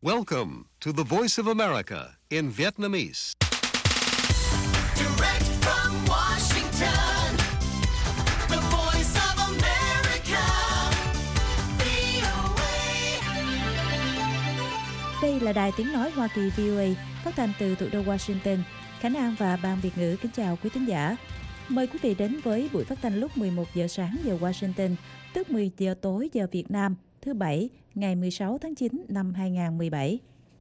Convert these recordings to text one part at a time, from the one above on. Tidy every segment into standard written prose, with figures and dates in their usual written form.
Welcome to the Voice of America in Vietnamese. Direct from Washington, the Voice of America, VOA. Đây là Đài Tiếng Nói Hoa Kỳ VOA, phát thanh từ thủ đô Washington. Khánh An và Ban Việt ngữ kính chào quý thính giả. Mời quý vị đến với buổi phát thanh lúc 11 giờ sáng giờ Washington, tức 10 giờ tối giờ Việt Nam, thứ Bảy, ngày 16 tháng 9 năm 2017.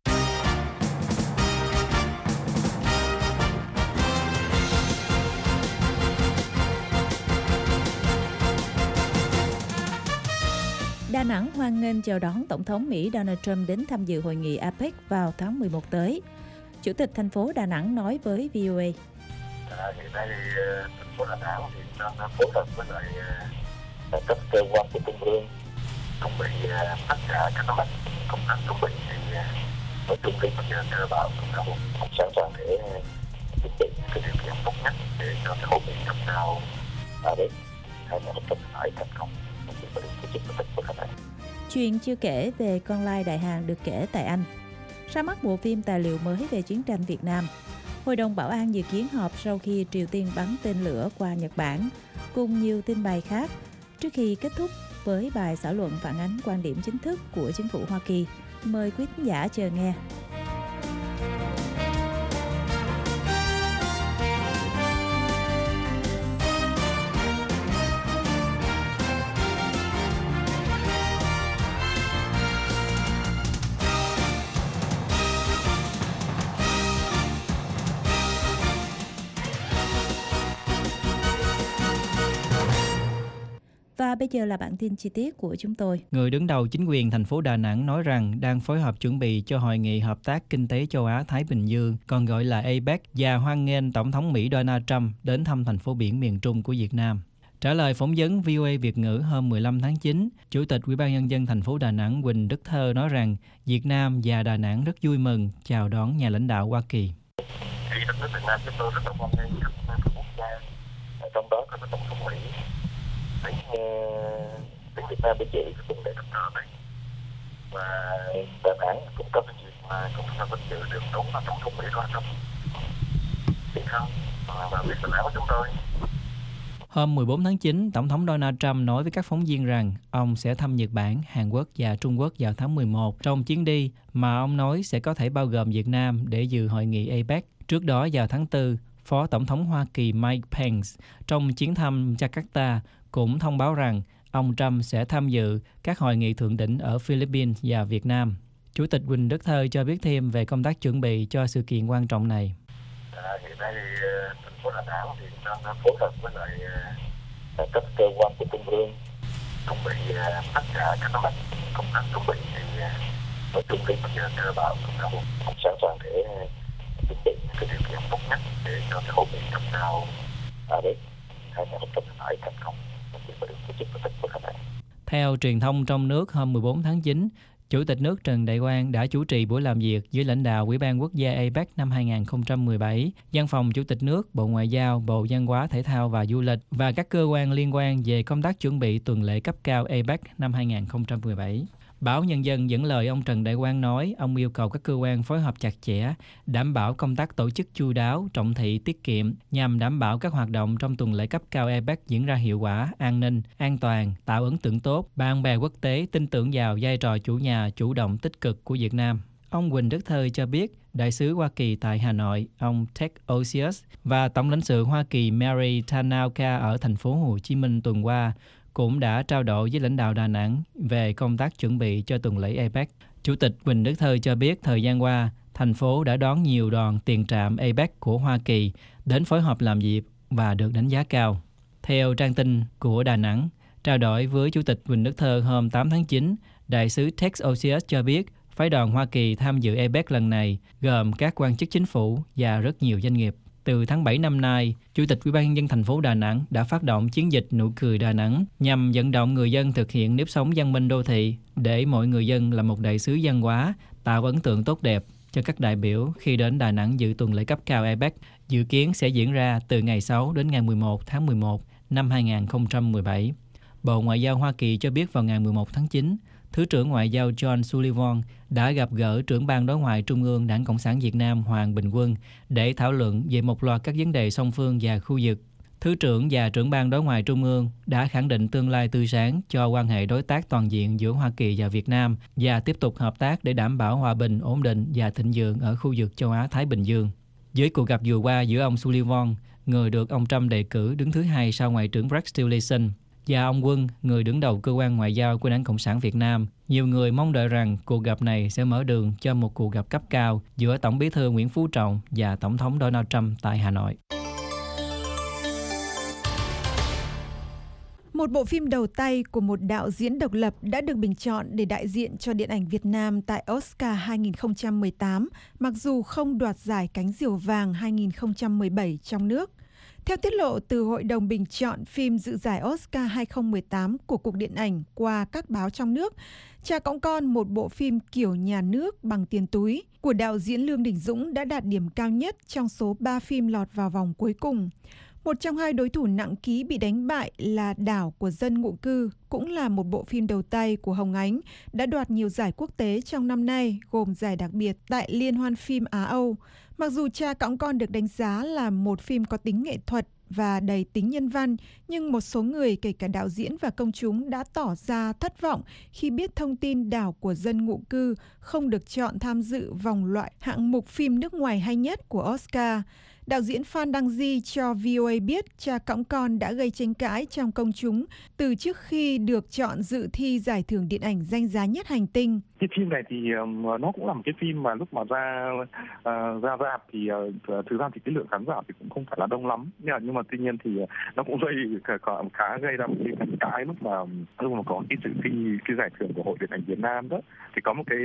Đà Nẵng hoan nghênh chào đón Tổng thống Mỹ Donald Trump đến tham dự hội nghị APEC vào tháng 11 tới. Chủ tịch thành phố Đà Nẵng nói với VOA. Hiện nay thành phố Đà Nẵng thì đang phối hợp với lại các cơ quan của trung ương chuẩn bị tất cả các công tác chuẩn bị thì nói chung thì bây giờ cơ bản cũng đã sẵn sàng để chuẩn bị cái điều kiện tốt nhất để cho cái hội nghị cấp cao APEC 2017 thành công. Chuyện chưa kể về con lai đại hàng được kể tại Anh. Ra mắt bộ phim tài liệu mới về chiến tranh Việt Nam. Hội đồng Bảo an dự kiến họp sau khi Triều Tiên bắn tên lửa qua Nhật Bản, cùng nhiều tin bài khác, trước khi kết thúc với bài xã luận phản ánh quan điểm chính thức của chính phủ Hoa Kỳ. Mời quý khán giả chờ nghe. Và bây giờ là bản tin chi tiết của chúng tôi. Người đứng đầu chính quyền thành phố Đà Nẵng nói rằng đang phối hợp chuẩn bị cho Hội nghị Hợp tác Kinh tế Châu Á-Thái Bình Dương, còn gọi là APEC, và hoan nghênh Tổng thống Mỹ Donald Trump đến thăm thành phố biển miền Trung của Việt Nam. Trả lời phỏng vấn VOA Việt ngữ hôm 15 tháng 9, Chủ tịch Ủy ban Nhân dân thành phố Đà Nẵng Huỳnh Đức Thơ nói rằng Việt Nam và Đà Nẵng rất vui mừng chào đón nhà lãnh đạo Hoa Kỳ. Thì đất nước Việt Nam chúng tôi rất là hoan nghênh các quốc gia, trong đó có Tổng thống Mỹ đến Việt Nam để dự cái tuần lễ cấp cao này, và Đà Nẵng cũng có cái dịp mà cũng là vinh dự được đón Tổng thống Mỹ Donald Trump đi thăm và việc lãnh đạo của chúng tôi. Hôm 14 tháng 9, Tổng thống Donald Trump nói với các phóng viên rằng ông sẽ thăm Nhật Bản, Hàn Quốc và Trung Quốc vào tháng 11 trong chuyến đi mà ông nói sẽ có thể bao gồm Việt Nam để dự hội nghị APEC. Trước đó vào tháng 4, Phó Tổng thống Hoa Kỳ Mike Pence trong chuyến thăm Jakarta cũng thông báo rằng ông Trump sẽ tham dự các hội nghị thượng đỉnh ở Philippines và Việt Nam. Chủ tịch Huỳnh Đức Thơ cho biết thêm về công tác chuẩn bị cho sự kiện quan trọng này. Hiện nay thành phố Đà Nẵng thì đang phối hợp với lại các cơ quan của trung ương chuẩn bị tất cả các công tác chuẩn bị thì nói chung thì bây giờ cơ bản cũng đã sẵn sàng để chuẩn bị cái điều kiện tốt nhất để cho cái hội nghị cấp cao APEC 2017 thành công. Theo truyền thông trong nước hôm 14 tháng 9, Chủ tịch nước Trần Đại Quang đã chủ trì buổi làm việc với lãnh đạo Ủy ban Quốc gia APEC năm 2017, Văn phòng Chủ tịch nước, Bộ Ngoại giao, Bộ Văn hóa, Thể thao và Du lịch và các cơ quan liên quan về công tác chuẩn bị tuần lễ cấp cao APEC năm 2017. Báo Nhân dân dẫn lời ông Trần Đại Quang nói, ông yêu cầu các cơ quan phối hợp chặt chẽ, đảm bảo công tác tổ chức chu đáo, trọng thị, tiết kiệm, nhằm đảm bảo các hoạt động trong tuần lễ cấp cao APEC diễn ra hiệu quả, an ninh, an toàn, tạo ấn tượng tốt, bạn bè quốc tế tin tưởng vào vai trò chủ nhà, chủ động, tích cực của Việt Nam. Ông Huỳnh Đức Thơ cho biết, Đại sứ Hoa Kỳ tại Hà Nội, ông Ted Osius và Tổng lãnh sự Hoa Kỳ Mary Tanaka ở thành phố Hồ Chí Minh tuần qua cũng đã trao đổi với lãnh đạo Đà Nẵng về công tác chuẩn bị cho tuần lễ APEC. Chủ tịch Huỳnh Đức Thơ cho biết thời gian qua, thành phố đã đón nhiều đoàn tiền trạm APEC của Hoa Kỳ đến phối hợp làm việc và được đánh giá cao. Theo trang tin của Đà Nẵng, trao đổi với Chủ tịch Huỳnh Đức Thơ hôm 8 tháng 9, Đại sứ Ted Osius cho biết phái đoàn Hoa Kỳ tham dự APEC lần này gồm các quan chức chính phủ và rất nhiều doanh nghiệp. Từ tháng 7 năm nay, Chủ tịch Ủy ban Nhân dân thành phố Đà Nẵng đã phát động chiến dịch Nụ cười Đà Nẵng nhằm vận động người dân thực hiện nếp sống văn minh đô thị để mỗi người dân là một đại sứ văn hóa, tạo ấn tượng tốt đẹp cho các đại biểu khi đến Đà Nẵng dự tuần lễ cấp cao APEC, dự kiến sẽ diễn ra từ ngày 6 đến ngày 11 tháng 11 năm 2017. Bộ Ngoại giao Hoa Kỳ cho biết vào ngày 11 tháng 9, Thứ trưởng Ngoại giao John Sullivan đã gặp gỡ trưởng ban đối ngoại Trung ương Đảng Cộng sản Việt Nam Hoàng Bình Quân để thảo luận về một loạt các vấn đề song phương và khu vực. Thứ trưởng và trưởng ban đối ngoại Trung ương đã khẳng định tương lai tươi sáng cho quan hệ đối tác toàn diện giữa Hoa Kỳ và Việt Nam và tiếp tục hợp tác để đảm bảo hòa bình, ổn định và thịnh vượng ở khu vực châu Á-Thái Bình Dương. Với cuộc gặp vừa qua giữa ông Sullivan, người được ông Trump đề cử đứng thứ hai sau Ngoại trưởng Rex Tillerson, và ông Quân, người đứng đầu cơ quan ngoại giao của Đảng Cộng sản Việt Nam, nhiều người mong đợi rằng cuộc gặp này sẽ mở đường cho một cuộc gặp cấp cao giữa Tổng bí thư Nguyễn Phú Trọng và Tổng thống Donald Trump tại Hà Nội. Một bộ phim đầu tay của một đạo diễn độc lập đã được bình chọn để đại diện cho điện ảnh Việt Nam tại Oscar 2018, mặc dù không đoạt giải Cánh Diều Vàng 2017 trong nước. Theo tiết lộ từ Hội đồng bình chọn phim dự giải Oscar 2018 của Cục Điện ảnh qua các báo trong nước, Cha Cõng Con, một bộ phim kiểu nhà nước bằng tiền túi của đạo diễn Lương Đình Dũng đã đạt điểm cao nhất trong số 3 phim lọt vào vòng cuối cùng. Một trong hai đối thủ nặng ký bị đánh bại là Đảo của Dân Ngụ Cư, cũng là một bộ phim đầu tay của Hồng Ánh, đã đoạt nhiều giải quốc tế trong năm nay, gồm giải đặc biệt tại Liên hoan phim Á-Âu. Mặc dù Cha Cõng Con được đánh giá là một phim có tính nghệ thuật và đầy tính nhân văn, nhưng một số người, kể cả đạo diễn và công chúng, đã tỏ ra thất vọng khi biết thông tin Đảo của Dân Ngụ Cư không được chọn tham dự vòng loại hạng mục phim nước ngoài hay nhất của Oscar. Đạo diễn Phan Đăng Di cho VOA biết Cha Cõng Con đã gây tranh cãi trong công chúng từ trước khi được chọn dự thi giải thưởng điện ảnh danh giá nhất hành tinh. Cái phim này thì nó cũng là một cái phim mà lúc mà ra rạp thì thực ra thì cái lượng khán giả thì cũng không phải là đông lắm, nhưng mà tuy nhiên thì nó cũng khá gây ra một cái tranh cãi lúc mà có cái dự thi cái giải thưởng của Hội Điện ảnh Việt Nam đó, thì có một cái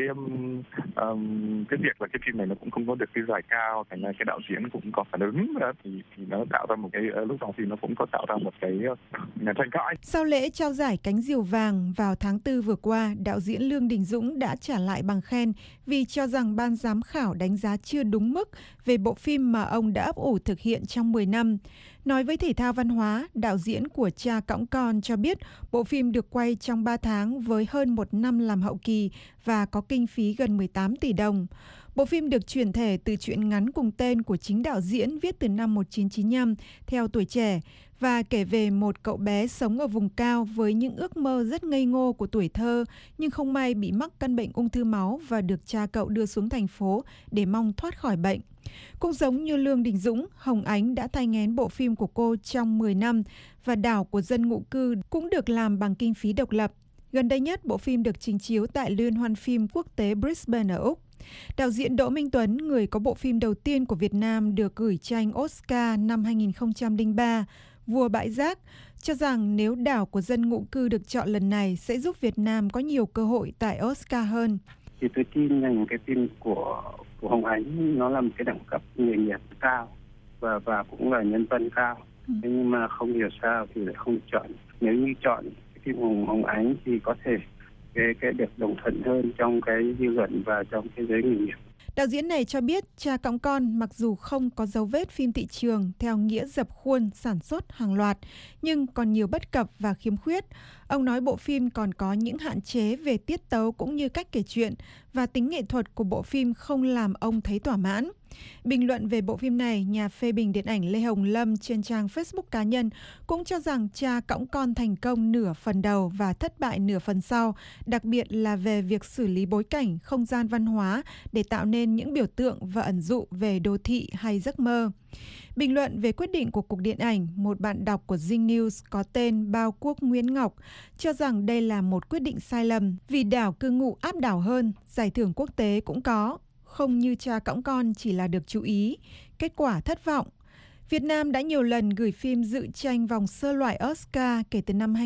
việc là cái phim này nó cũng không có được cái giải cao, thành ra cái đạo diễn cũng có phản ứng thì nó tạo ra một cái lúc đó thì nó cũng có tạo ra một cái tranh cãi. Sau lễ trao giải Cánh Diều Vàng vào tháng 4 vừa qua, đạo diễn Lương Đình Dũng đã trả lại bằng khen vì cho rằng ban giám khảo đánh giá chưa đúng mức về bộ phim mà ông đã ấp ủ thực hiện trong 10 năm. Nói với Thể thao Văn hóa, đạo diễn của Cha Cõng Con cho biết bộ phim được quay trong 3 tháng với hơn 1 năm làm hậu kỳ và có kinh phí gần 18 tỷ đồng. Bộ phim được chuyển thể từ truyện ngắn cùng tên của chính đạo diễn viết từ năm 1995 theo Tuổi Trẻ và kể về một cậu bé sống ở vùng cao với những ước mơ rất ngây ngô của tuổi thơ, nhưng không may bị mắc căn bệnh ung thư máu và được cha cậu đưa xuống thành phố để mong thoát khỏi bệnh. Cũng giống như Lương Đình Dũng, Hồng Ánh đã thai nghén bộ phim của cô trong 10 năm và Đảo của Dân Ngụ Cư cũng được làm bằng kinh phí độc lập. Gần đây nhất, bộ phim được trình chiếu tại Liên hoan phim quốc tế Brisbane ở Úc. Đạo diễn Đỗ Minh Tuấn, người có bộ phim đầu tiên của Việt Nam được gửi tranh Oscar năm 2003, Vua Bãi Rác, cho rằng nếu Đảo của Dân Ngụ Cư được chọn lần này sẽ giúp Việt Nam có nhiều cơ hội tại Oscar hơn. Thì tôi tin rằng cái phim của Hồng Ánh nó là một cái đẳng cấp nghề nghiệp cao và cũng là nhân văn cao. Nhưng mà không hiểu sao thì lại không chọn. Nếu như chọn cái phim Hồng Ánh thì có thể cái được đồng thuận hơn trong cái dư luận và trong thế giới nghề nghiệp. Đạo diễn này cho biết Cha Cõng Con mặc dù không có dấu vết phim thị trường theo nghĩa dập khuôn sản xuất hàng loạt, nhưng còn nhiều bất cập và khiếm khuyết. Ông nói bộ phim còn có những hạn chế về tiết tấu cũng như cách kể chuyện, và tính nghệ thuật của bộ phim không làm ông thấy thỏa mãn. Bình luận về bộ phim này, nhà phê bình điện ảnh Lê Hồng Lâm trên trang Facebook cá nhân cũng cho rằng Cha Cõng Con thành công nửa phần đầu và thất bại nửa phần sau, đặc biệt là về việc xử lý bối cảnh, không gian văn hóa để tạo nên những biểu tượng và ẩn dụ về đô thị hay giấc mơ. Bình luận về quyết định của Cục Điện ảnh, một bạn đọc của Zing News có tên Bao Quốc Nguyễn Ngọc cho rằng đây là một quyết định sai lầm vì đảo cư ngụ áp đảo hơn, giải thưởng quốc tế cũng có, không như Cha Cõng Con chỉ là được chú ý, kết quả thất vọng. Việt Nam đã nhiều lần gửi phim dự tranh vòng sơ loại Oscar kể từ năm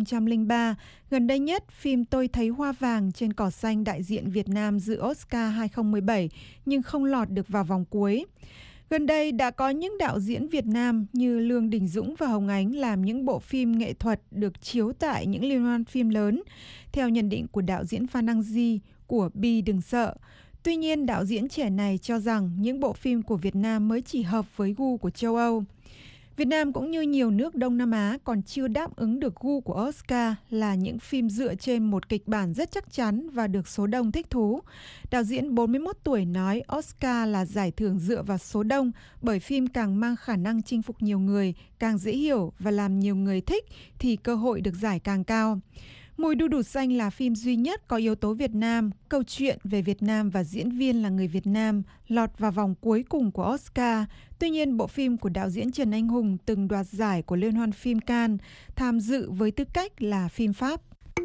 2003. Gần đây nhất, phim Tôi Thấy Hoa Vàng trên cỏ xanh đại diện Việt Nam dự Oscar 2017 nhưng không lọt được vào vòng cuối. Gần đây đã có những đạo diễn Việt Nam như Lương Đình Dũng và Hồng Ánh làm những bộ phim nghệ thuật được chiếu tại những liên hoan phim lớn, theo nhận định của đạo diễn Phan Đăng Di của Bi Đừng Sợ. Tuy nhiên, đạo diễn trẻ này cho rằng những bộ phim của Việt Nam mới chỉ hợp với gu của châu Âu. Việt Nam cũng như nhiều nước Đông Nam Á còn chưa đáp ứng được gu của Oscar là những phim dựa trên một kịch bản rất chắc chắn và được số đông thích thú. Đạo diễn 41 tuổi nói Oscar là giải thưởng dựa vào số đông bởi phim càng mang khả năng chinh phục nhiều người, càng dễ hiểu và làm nhiều người thích thì cơ hội được giải càng cao. Mùi đu đủ xanh là phim duy nhất có yếu tố Việt Nam, câu chuyện về Việt Nam và diễn viên là người Việt Nam, lọt vào vòng cuối cùng của Oscar. Tuy nhiên, bộ phim của đạo diễn Trần Anh Hùng từng đoạt giải của Liên hoan phim Cannes, tham dự với tư cách là phim Pháp.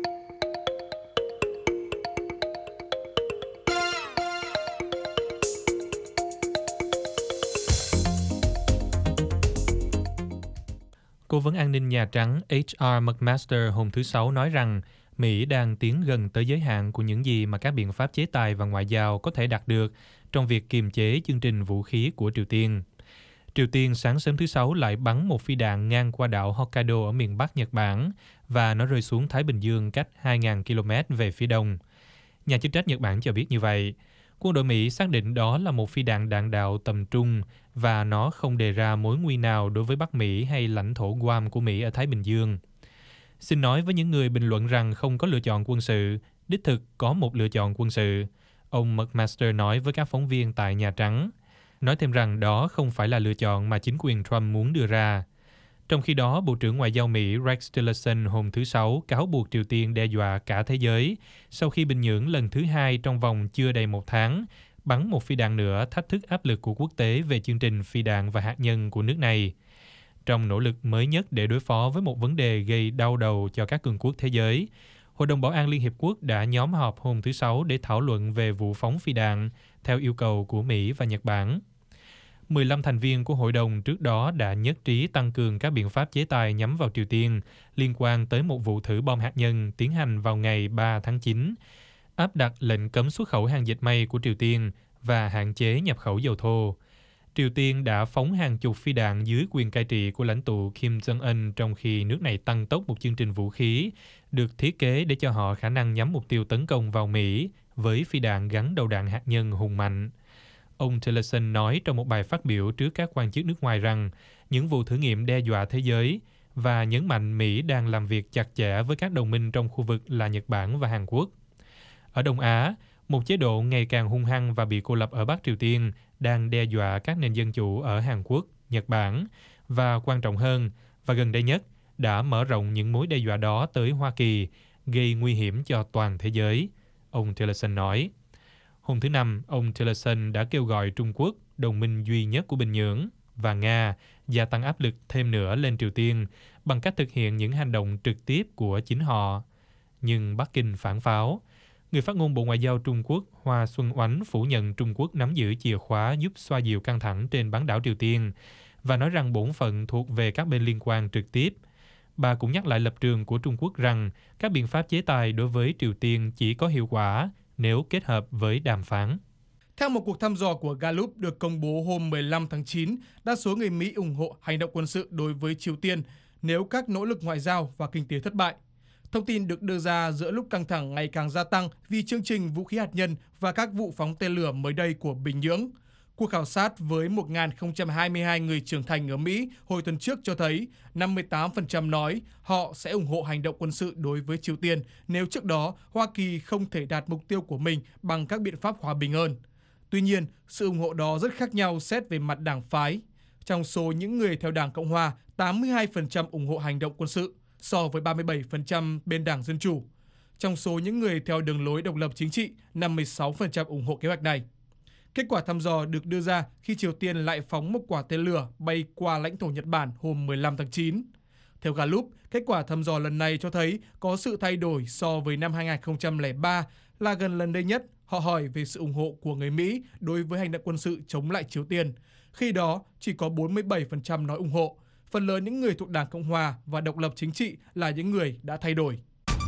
Cố vấn an ninh Nhà Trắng H.R. McMaster hôm thứ Sáu nói rằng Mỹ đang tiến gần tới giới hạn của những gì mà các biện pháp chế tài và ngoại giao có thể đạt được trong việc kiềm chế chương trình vũ khí của Triều Tiên. Triều Tiên sáng sớm thứ Sáu lại bắn một phi đạn ngang qua đảo Hokkaido ở miền Bắc Nhật Bản và nó rơi xuống Thái Bình Dương cách 2.000 km về phía đông. Nhà chức trách Nhật Bản cho biết như vậy. Quân đội Mỹ xác định đó là một phi đạn đạn đạo tầm trung và nó không đề ra mối nguy nào đối với Bắc Mỹ hay lãnh thổ Guam của Mỹ ở Thái Bình Dương. Xin nói với những người bình luận rằng không có lựa chọn quân sự, đích thực có một lựa chọn quân sự, ông McMaster nói với các phóng viên tại Nhà Trắng. Nói thêm rằng đó không phải là lựa chọn mà chính quyền Trump muốn đưa ra. Trong khi đó, Bộ trưởng Ngoại giao Mỹ Rex Tillerson hôm thứ Sáu cáo buộc Triều Tiên đe dọa cả thế giới sau khi Bình Nhưỡng lần thứ hai trong vòng chưa đầy một tháng bắn một phi đạn nữa thách thức áp lực của quốc tế về chương trình phi đạn và hạt nhân của nước này. Trong nỗ lực mới nhất để đối phó với một vấn đề gây đau đầu cho các cường quốc thế giới, Hội đồng Bảo an Liên Hiệp Quốc đã nhóm họp hôm thứ Sáu để thảo luận về vụ phóng phi đạn theo yêu cầu của Mỹ và Nhật Bản. 15 thành viên của hội đồng trước đó đã nhất trí tăng cường các biện pháp chế tài nhắm vào Triều Tiên liên quan tới một vụ thử bom hạt nhân tiến hành vào ngày 3 tháng 9, áp đặt lệnh cấm xuất khẩu hàng dệt may của Triều Tiên và hạn chế nhập khẩu dầu thô. Triều Tiên đã phóng hàng chục phi đạn dưới quyền cai trị của lãnh tụ Kim Jong-un trong khi nước này tăng tốc một chương trình vũ khí được thiết kế để cho họ khả năng nhắm mục tiêu tấn công vào Mỹ với phi đạn gắn đầu đạn hạt nhân hùng mạnh. Ông Tillerson nói trong một bài phát biểu trước các quan chức nước ngoài rằng những vụ thử nghiệm đe dọa thế giới và nhấn mạnh Mỹ đang làm việc chặt chẽ với các đồng minh trong khu vực là Nhật Bản và Hàn Quốc. Ở Đông Á, một chế độ ngày càng hung hăng và bị cô lập ở Bắc Triều Tiên đang đe dọa các nền dân chủ ở Hàn Quốc, Nhật Bản và quan trọng hơn, và gần đây nhất, đã mở rộng những mối đe dọa đó tới Hoa Kỳ, gây nguy hiểm cho toàn thế giới, ông Tillerson nói. Hôm thứ Năm, ông Tillerson đã kêu gọi Trung Quốc, đồng minh duy nhất của Bình Nhưỡng, và Nga gia tăng áp lực thêm nữa lên Triều Tiên bằng cách thực hiện những hành động trực tiếp của chính họ. Nhưng Bắc Kinh phản pháo. Người phát ngôn Bộ Ngoại giao Trung Quốc Hoa Xuân Oánh phủ nhận Trung Quốc nắm giữ chìa khóa giúp xoa dịu căng thẳng trên bán đảo Triều Tiên và nói rằng bổn phận thuộc về các bên liên quan trực tiếp. Bà cũng nhắc lại lập trường của Trung Quốc rằng các biện pháp chế tài đối với Triều Tiên chỉ có hiệu quả nếu kết hợp với đàm phán. Theo một cuộc thăm dò của Gallup được công bố hôm 15 tháng 9, đa số người Mỹ ủng hộ hành động quân sự đối với Triều Tiên nếu các nỗ lực ngoại giao và kinh tế thất bại. Thông tin được đưa ra giữa lúc căng thẳng ngày càng gia tăng vì chương trình vũ khí hạt nhân và các vụ phóng tên lửa mới đây của Bình Nhưỡng. Cuộc khảo sát với 1.022 người trưởng thành ở Mỹ hồi tuần trước cho thấy 58% nói họ sẽ ủng hộ hành động quân sự đối với Triều Tiên nếu trước đó Hoa Kỳ không thể đạt mục tiêu của mình bằng các biện pháp hòa bình hơn. Tuy nhiên, sự ủng hộ đó rất khác nhau xét về mặt đảng phái. Trong số những người theo Đảng Cộng Hòa, 82% ủng hộ hành động quân sự, so với 37% bên Đảng Dân Chủ. Trong số những người theo đường lối độc lập chính trị, 56% ủng hộ kế hoạch này. Kết quả thăm dò được đưa ra khi Triều Tiên lại phóng một quả tên lửa bay qua lãnh thổ Nhật Bản hôm 15 tháng 9. Theo Gallup, kết quả thăm dò lần này cho thấy có sự thay đổi so với năm 2003 là gần lần đây nhất họ hỏi về sự ủng hộ của người Mỹ đối với hành động quân sự chống lại Triều Tiên. Khi đó, chỉ có 47% nói ủng hộ. Phần lớn những người thuộc Đảng Cộng Hòa và độc lập chính trị là những người đã thay đổi.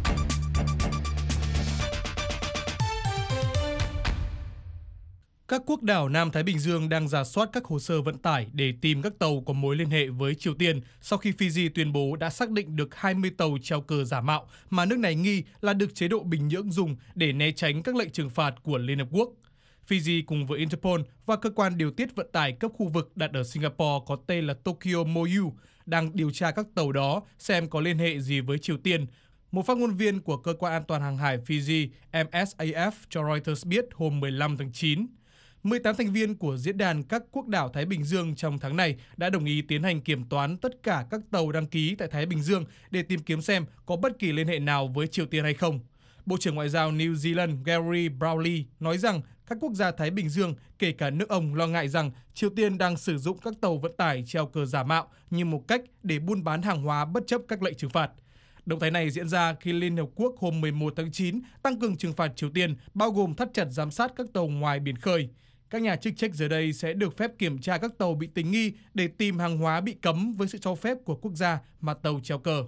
Các quốc đảo Nam Thái Bình Dương đang rà soát các hồ sơ vận tải để tìm các tàu có mối liên hệ với Triều Tiên sau khi Fiji tuyên bố đã xác định được 20 tàu treo cờ giả mạo mà nước này nghi là được chế độ Bình Nhưỡng dùng để né tránh các lệnh trừng phạt của Liên Hợp Quốc. Fiji cùng với Interpol và cơ quan điều tiết vận tải cấp khu vực đặt ở Singapore có tên là Tokyo MOU đang điều tra các tàu đó xem có liên hệ gì với Triều Tiên. Một phát ngôn viên của Cơ quan An toàn Hàng hải Fiji MSAF cho Reuters biết hôm 15 tháng 9. 18 thành viên của Diễn đàn các quốc đảo Thái Bình Dương trong tháng này đã đồng ý tiến hành kiểm toán tất cả các tàu đăng ký tại Thái Bình Dương để tìm kiếm xem có bất kỳ liên hệ nào với Triều Tiên hay không. Bộ trưởng Ngoại giao New Zealand Gary Browley nói rằng các quốc gia Thái Bình Dương, kể cả nước ông, lo ngại rằng Triều Tiên đang sử dụng các tàu vận tải treo cờ giả mạo như một cách để buôn bán hàng hóa bất chấp các lệnh trừng phạt. Động thái này diễn ra khi Liên Hợp Quốc hôm 11 tháng 9 tăng cường trừng phạt Triều Tiên, bao gồm thắt chặt giám sát các tàu ngoài biển khơi. Các nhà chức trách giờ đây sẽ được phép kiểm tra các tàu bị tình nghi để tìm hàng hóa bị cấm với sự cho phép của quốc gia mà tàu treo cờ.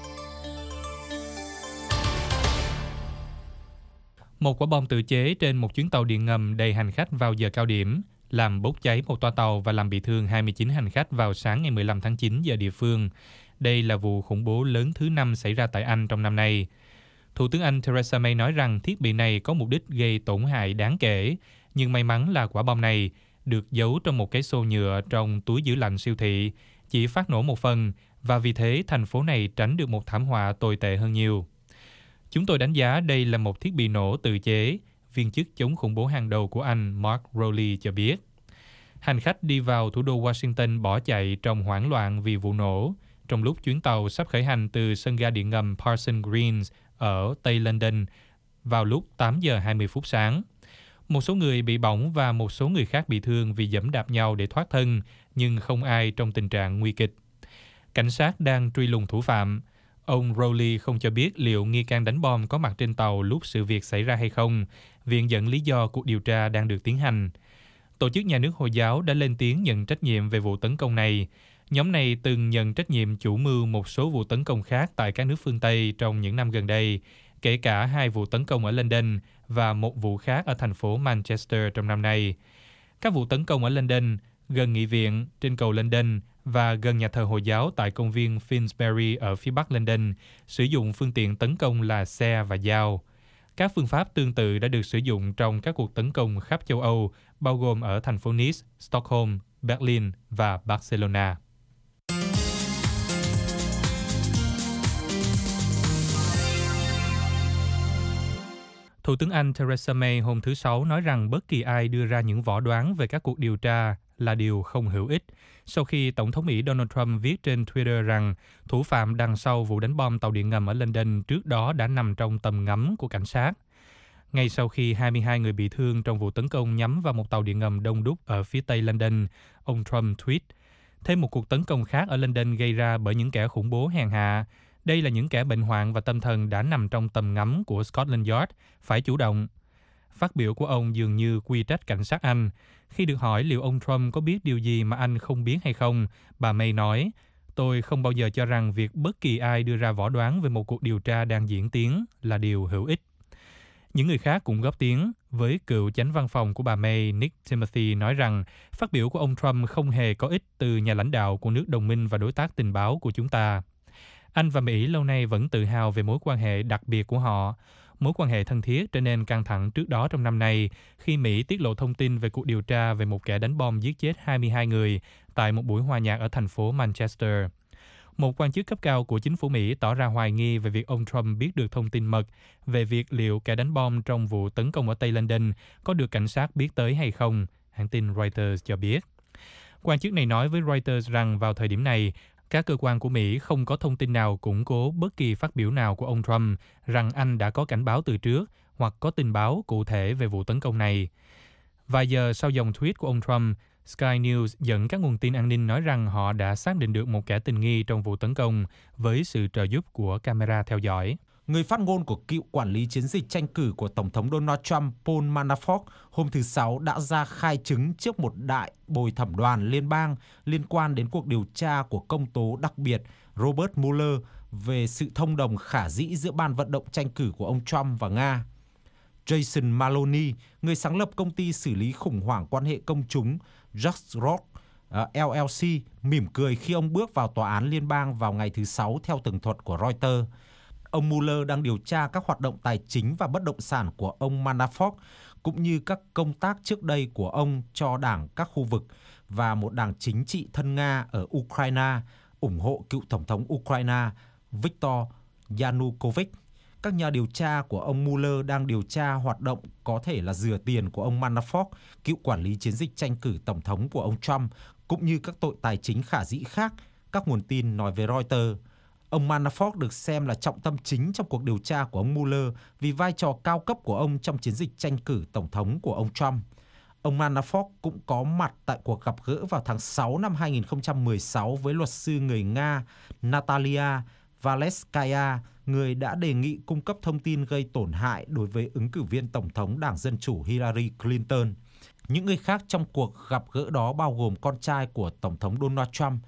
Một quả bom tự chế trên một chuyến tàu điện ngầm đầy hành khách vào giờ cao điểm, làm bốc cháy một toa tàu và làm bị thương 29 hành khách vào sáng ngày 15 tháng 9 giờ địa phương. Đây là vụ khủng bố lớn thứ 5 xảy ra tại Anh trong năm nay. Thủ tướng Anh Theresa May nói rằng thiết bị này có mục đích gây tổn hại đáng kể, nhưng may mắn là quả bom này được giấu trong một cái xô nhựa trong túi giữ lạnh siêu thị, chỉ phát nổ một phần, và vì thế thành phố này tránh được một thảm họa tồi tệ hơn nhiều. Chúng tôi đánh giá đây là một thiết bị nổ tự chế, viên chức chống khủng bố hàng đầu của Anh Mark Rowley cho biết. Hành khách đi vào thủ đô Washington bỏ chạy trong hoảng loạn vì vụ nổ, trong lúc chuyến tàu sắp khởi hành từ sân ga điện ngầm Parsons Green ở Tây London vào lúc 8 giờ 20 phút sáng. Một số người bị bỏng và một số người khác bị thương vì giẫm đạp nhau để thoát thân, nhưng không ai trong tình trạng nguy kịch. Cảnh sát đang truy lùng thủ phạm. Ông Rowley không cho biết liệu nghi can đánh bom có mặt trên tàu lúc sự việc xảy ra hay không. Viện dẫn lý do cuộc điều tra đang được tiến hành. Tổ chức Nhà nước Hồi giáo đã lên tiếng nhận trách nhiệm về vụ tấn công này. Nhóm này từng nhận trách nhiệm chủ mưu một số vụ tấn công khác tại các nước phương Tây trong những năm gần đây, kể cả 2 vụ tấn công ở London và một vụ khác ở thành phố Manchester trong năm nay. Các vụ tấn công ở London, gần nghị viện, trên cầu London và gần nhà thờ Hồi giáo tại công viên Finsbury ở phía bắc London sử dụng phương tiện tấn công là xe và dao. Các phương pháp tương tự đã được sử dụng trong các cuộc tấn công khắp châu Âu, bao gồm ở thành phố Nice, Stockholm, Berlin và Barcelona. Thủ tướng Anh Theresa May hôm thứ Sáu nói rằng bất kỳ ai đưa ra những võ đoán về các cuộc điều tra là điều không hữu ích, sau khi Tổng thống Mỹ Donald Trump viết trên Twitter rằng thủ phạm đằng sau vụ đánh bom tàu điện ngầm ở London trước đó đã nằm trong tầm ngắm của cảnh sát. Ngay sau khi 22 người bị thương trong vụ tấn công nhắm vào một tàu điện ngầm đông đúc ở phía tây London, ông Trump tweet: thêm một cuộc tấn công khác ở London gây ra bởi những kẻ khủng bố hèn hạ. Đây là những kẻ bệnh hoạn và tâm thần đã nằm trong tầm ngắm của Scotland Yard, phải chủ động. Phát biểu của ông dường như quy trách cảnh sát Anh. Khi được hỏi liệu ông Trump có biết điều gì mà Anh không biết hay không, bà May nói: tôi không bao giờ cho rằng việc bất kỳ ai đưa ra võ đoán về một cuộc điều tra đang diễn tiến là điều hữu ích. Những người khác cũng góp tiếng, với cựu chánh văn phòng của bà May Nick Timothy nói rằng phát biểu của ông Trump không hề có ích từ nhà lãnh đạo của nước đồng minh và đối tác tình báo của chúng ta. Anh và Mỹ lâu nay vẫn tự hào về mối quan hệ đặc biệt của họ. Mối quan hệ thân thiết trở nên căng thẳng trước đó trong năm nay khi Mỹ tiết lộ thông tin về cuộc điều tra về một kẻ đánh bom giết chết 22 người tại một buổi hòa nhạc ở thành phố Manchester. Một quan chức cấp cao của chính phủ Mỹ tỏ ra hoài nghi về việc ông Trump biết được thông tin mật về việc liệu kẻ đánh bom trong vụ tấn công ở Tây London có được cảnh sát biết tới hay không, hãng tin Reuters cho biết. Quan chức này nói với Reuters rằng vào thời điểm này, các cơ quan của Mỹ không có thông tin nào củng cố bất kỳ phát biểu nào của ông Trump rằng anh đã có cảnh báo từ trước hoặc có tình báo cụ thể về vụ tấn công này. Vài giờ sau dòng tweet của ông Trump, Sky News dẫn các nguồn tin an ninh nói rằng họ đã xác định được một kẻ tình nghi trong vụ tấn công với sự trợ giúp của camera theo dõi. Người phát ngôn của cựu quản lý chiến dịch tranh cử của Tổng thống Donald Trump Paul Manafort hôm thứ Sáu đã ra khai chứng trước một đại bồi thẩm đoàn liên bang liên quan đến cuộc điều tra của công tố đặc biệt Robert Mueller về sự thông đồng khả dĩ giữa ban vận động tranh cử của ông Trump và Nga. Jason Maloney, người sáng lập công ty xử lý khủng hoảng quan hệ công chúng Just Rock LLC, mỉm cười khi ông bước vào tòa án liên bang vào ngày thứ Sáu theo tường thuật của Reuters. Ông Mueller đang điều tra các hoạt động tài chính và bất động sản của ông Manafort, cũng như các công tác trước đây của ông cho đảng các khu vực và một đảng chính trị thân Nga ở Ukraine, ủng hộ cựu Tổng thống Ukraine Viktor Yanukovych. Các nhà điều tra của ông Mueller đang điều tra hoạt động có thể là rửa tiền của ông Manafort, cựu quản lý chiến dịch tranh cử Tổng thống của ông Trump, cũng như các tội tài chính khả dĩ khác, các nguồn tin nói với Reuters. Ông Manafort được xem là trọng tâm chính trong cuộc điều tra của ông Mueller vì vai trò cao cấp của ông trong chiến dịch tranh cử Tổng thống của ông Trump. Ông Manafort cũng có mặt tại cuộc gặp gỡ vào tháng 6 năm 2016 với luật sư người Nga Natalia Valeskaya, người đã đề nghị cung cấp thông tin gây tổn hại đối với ứng cử viên Tổng thống Đảng Dân Chủ Hillary Clinton. Những người khác trong cuộc gặp gỡ đó bao gồm con trai của Tổng thống Donald Trump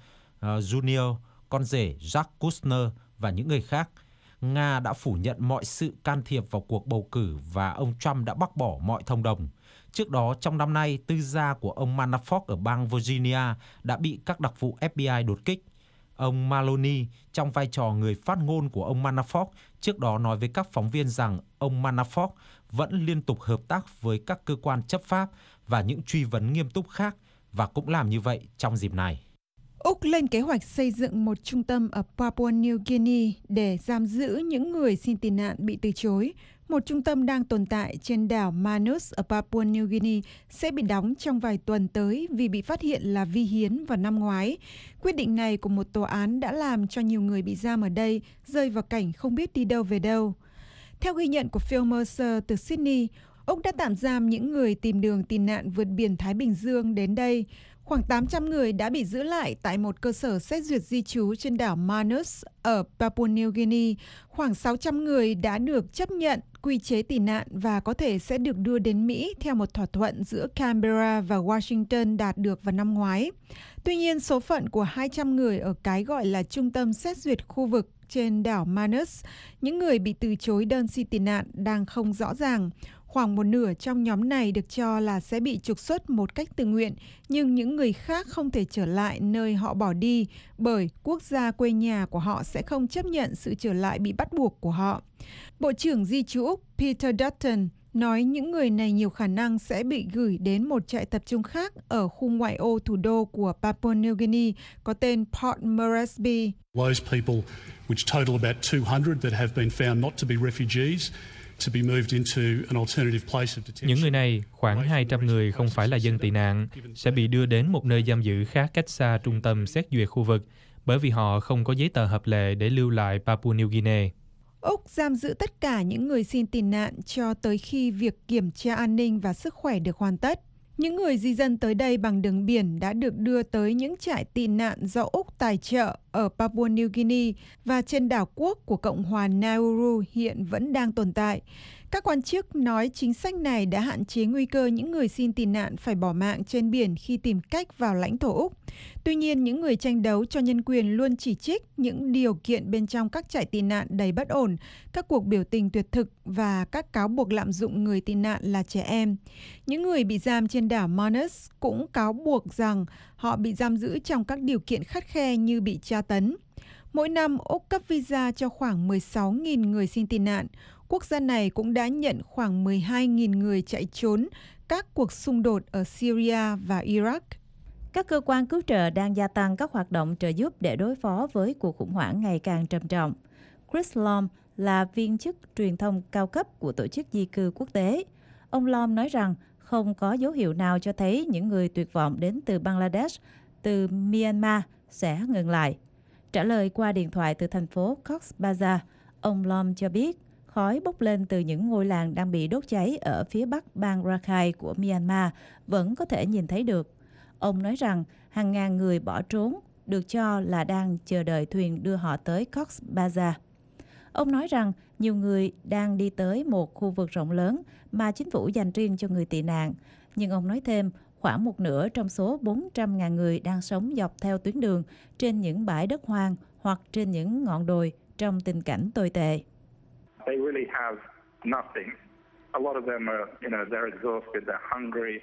Jr., con rể Jack Kushner và những người khác. Nga đã phủ nhận mọi sự can thiệp vào cuộc bầu cử và ông Trump đã bác bỏ mọi thông đồng. Trước đó, trong năm nay, tư gia của ông Manafort ở bang Virginia đã bị các đặc vụ FBI đột kích. Ông Maloney, trong vai trò người phát ngôn của ông Manafort, trước đó nói với các phóng viên rằng ông Manafort vẫn liên tục hợp tác với các cơ quan chấp pháp và những truy vấn nghiêm túc khác, và cũng làm như vậy trong dịp này. Úc lên kế hoạch xây dựng một trung tâm ở Papua New Guinea để giam giữ những người xin tị nạn bị từ chối. Một trung tâm đang tồn tại trên đảo Manus ở Papua New Guinea sẽ bị đóng trong vài tuần tới vì bị phát hiện là vi hiến vào năm ngoái. Quyết định này của một tòa án đã làm cho nhiều người bị giam ở đây rơi vào cảnh không biết đi đâu về đâu. Theo ghi nhận của Phil Mercer từ Sydney, Úc đã tạm giam những người tìm đường tị nạn vượt biển Thái Bình Dương đến đây. Khoảng 800 người đã bị giữ lại tại một cơ sở xét duyệt di trú trên đảo Manus ở Papua New Guinea. Khoảng 600 người đã được chấp nhận quy chế tị nạn và có thể sẽ được đưa đến Mỹ theo một thỏa thuận giữa Canberra và Washington đạt được vào năm ngoái. Tuy nhiên, số phận của 200 người ở cái gọi là trung tâm xét duyệt khu vực trên đảo Manus, những người bị từ chối đơn xin tị nạn, đang không rõ ràng. Khoảng một nửa trong nhóm này được cho là sẽ bị trục xuất một cách tự nguyện, nhưng những người khác không thể trở lại nơi họ bỏ đi bởi quốc gia quê nhà của họ sẽ không chấp nhận sự trở lại bị bắt buộc của họ. Bộ trưởng Di trú Úc Peter Dutton nói những người này nhiều khả năng sẽ bị gửi đến một trại tập trung khác ở khu ngoại ô thủ đô của Papua New Guinea có tên Port Moresby. Those people, which total about 200 that have been found not to be refugees, to be moved into an alternative place of detention. Những người này, khoảng 200 người không phải là dân tị nạn, sẽ bị đưa đến một nơi giam giữ khá cách xa trung tâm xét duyệt khu vực, bởi vì họ không có giấy tờ hợp lệ để lưu lại Papua New Guinea. Úc giam giữ tất cả những người xin tị nạn cho tới khi việc kiểm tra an ninh và sức khỏe được hoàn tất. Những người di dân tới đây bằng đường biển đã được đưa tới những trại tị nạn do Úc tài trợ ở Papua New Guinea và trên đảo quốc của Cộng hòa Nauru hiện vẫn đang tồn tại. Các quan chức nói chính sách này đã hạn chế nguy cơ những người xin tị nạn phải bỏ mạng trên biển khi tìm cách vào lãnh thổ Úc. Tuy nhiên, những người tranh đấu cho nhân quyền luôn chỉ trích những điều kiện bên trong các trại tị nạn đầy bất ổn, các cuộc biểu tình tuyệt thực và các cáo buộc lạm dụng người tị nạn là trẻ em. Những người bị giam trên đảo Manus cũng cáo buộc rằng họ bị giam giữ trong các điều kiện khắt khe như bị tra tấn. Mỗi năm, Úc cấp visa cho khoảng 16.000 người xin tị nạn. Quốc gia này cũng đã nhận khoảng 12.000 người chạy trốn các cuộc xung đột ở Syria và Iraq. Các cơ quan cứu trợ đang gia tăng các hoạt động trợ giúp để đối phó với cuộc khủng hoảng ngày càng trầm trọng. Chris Lom là viên chức truyền thông cao cấp của Tổ chức Di cư Quốc tế. Ông Lom nói rằng không có dấu hiệu nào cho thấy những người tuyệt vọng đến từ Bangladesh, từ Myanmar sẽ ngừng lại. Trả lời qua điện thoại từ thành phố Cox's Bazar, ông Lom cho biết khói bốc lên từ những ngôi làng đang bị đốt cháy ở phía bắc bang Rakhine của Myanmar vẫn có thể nhìn thấy được. Ông nói rằng hàng ngàn người bỏ trốn, được cho là đang chờ đợi thuyền đưa họ tới Cox's Bazar. Ông nói rằng nhiều người đang đi tới một khu vực rộng lớn mà chính phủ dành riêng cho người tị nạn. Nhưng ông nói thêm, khoảng một nửa trong số 400.000 người đang sống dọc theo tuyến đường trên những bãi đất hoang hoặc trên những ngọn đồi trong tình cảnh tồi tệ. They really have nothing. A lot of them are, they're exhausted, they're hungry,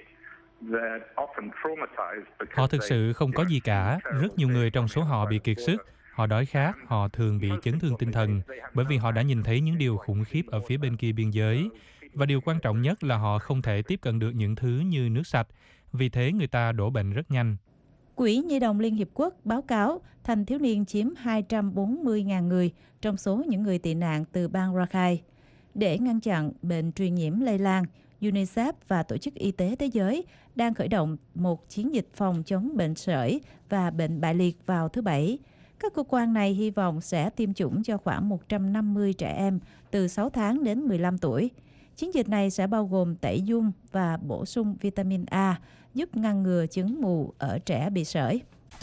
they're often traumatized because Họ thực sự không có gì cả. Rất nhiều người trong số họ bị kiệt sức. Họ đói khát, họ thường bị chấn thương tinh thần bởi vì họ đã nhìn thấy những điều khủng khiếp ở phía bên kia biên giới. Và điều quan trọng nhất là họ không thể tiếp cận được những thứ như nước sạch. Vì thế người ta đổ bệnh rất nhanh. Quỹ Nhi đồng Liên Hiệp Quốc báo cáo thanh thiếu niên chiếm 240.000 người trong số những người tị nạn từ bang Rakhine. Để ngăn chặn bệnh truyền nhiễm lây lan, UNICEF và Tổ chức Y tế Thế giới đang khởi động một chiến dịch phòng chống bệnh sởi và bệnh bại liệt vào thứ Bảy. Các cơ quan này hy vọng sẽ tiêm chủng cho khoảng 150 trẻ em từ 6 tháng đến 15 tuổi. Chiến dịch này sẽ bao gồm tẩy dung và bổ sung vitamin A, giúp ngăn ngừa chứng mù ở trẻ bị sởi.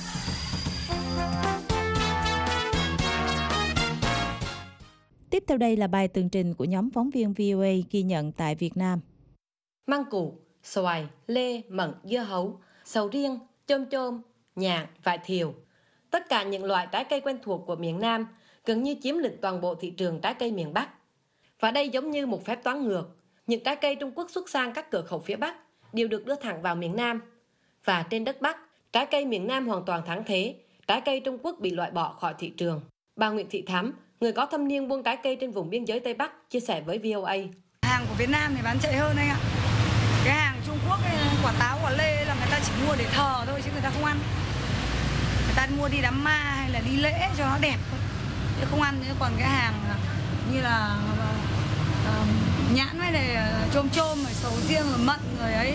Tiếp theo đây là bài tường trình của nhóm phóng viên VOA ghi nhận tại Việt Nam. Măng cụt, xoài, lê, mận, dưa hấu, sầu riêng, chôm chôm, nhãn, vải thiều. Tất cả những loại trái cây quen thuộc của miền Nam gần như chiếm lĩnh toàn bộ thị trường trái cây miền Bắc. Và đây giống như một phép toán ngược. Những trái cây Trung Quốc xuất sang các cửa khẩu phía Bắc đều được đưa thẳng vào miền Nam. Và trên đất Bắc, trái cây miền Nam hoàn toàn thắng thế, trái cây Trung Quốc bị loại bỏ khỏi thị trường. Bà Nguyễn Thị Thắm, người có thâm niên buôn trái cây trên vùng biên giới Tây Bắc, chia sẻ với VOA. Hàng của Việt Nam thì bán chạy hơn anh ạ. Cái hàng Trung Quốc, quả táo, quả lê là người ta chỉ mua để thờ thôi chứ người ta không ăn. Người ta mua đi đám ma hay là đi lễ cho nó đẹp thôi, chứ không ăn. Còn cái hàng như là nhãn với này chôm chôm, rồi sầu riêng, rồi mận, rồi ấy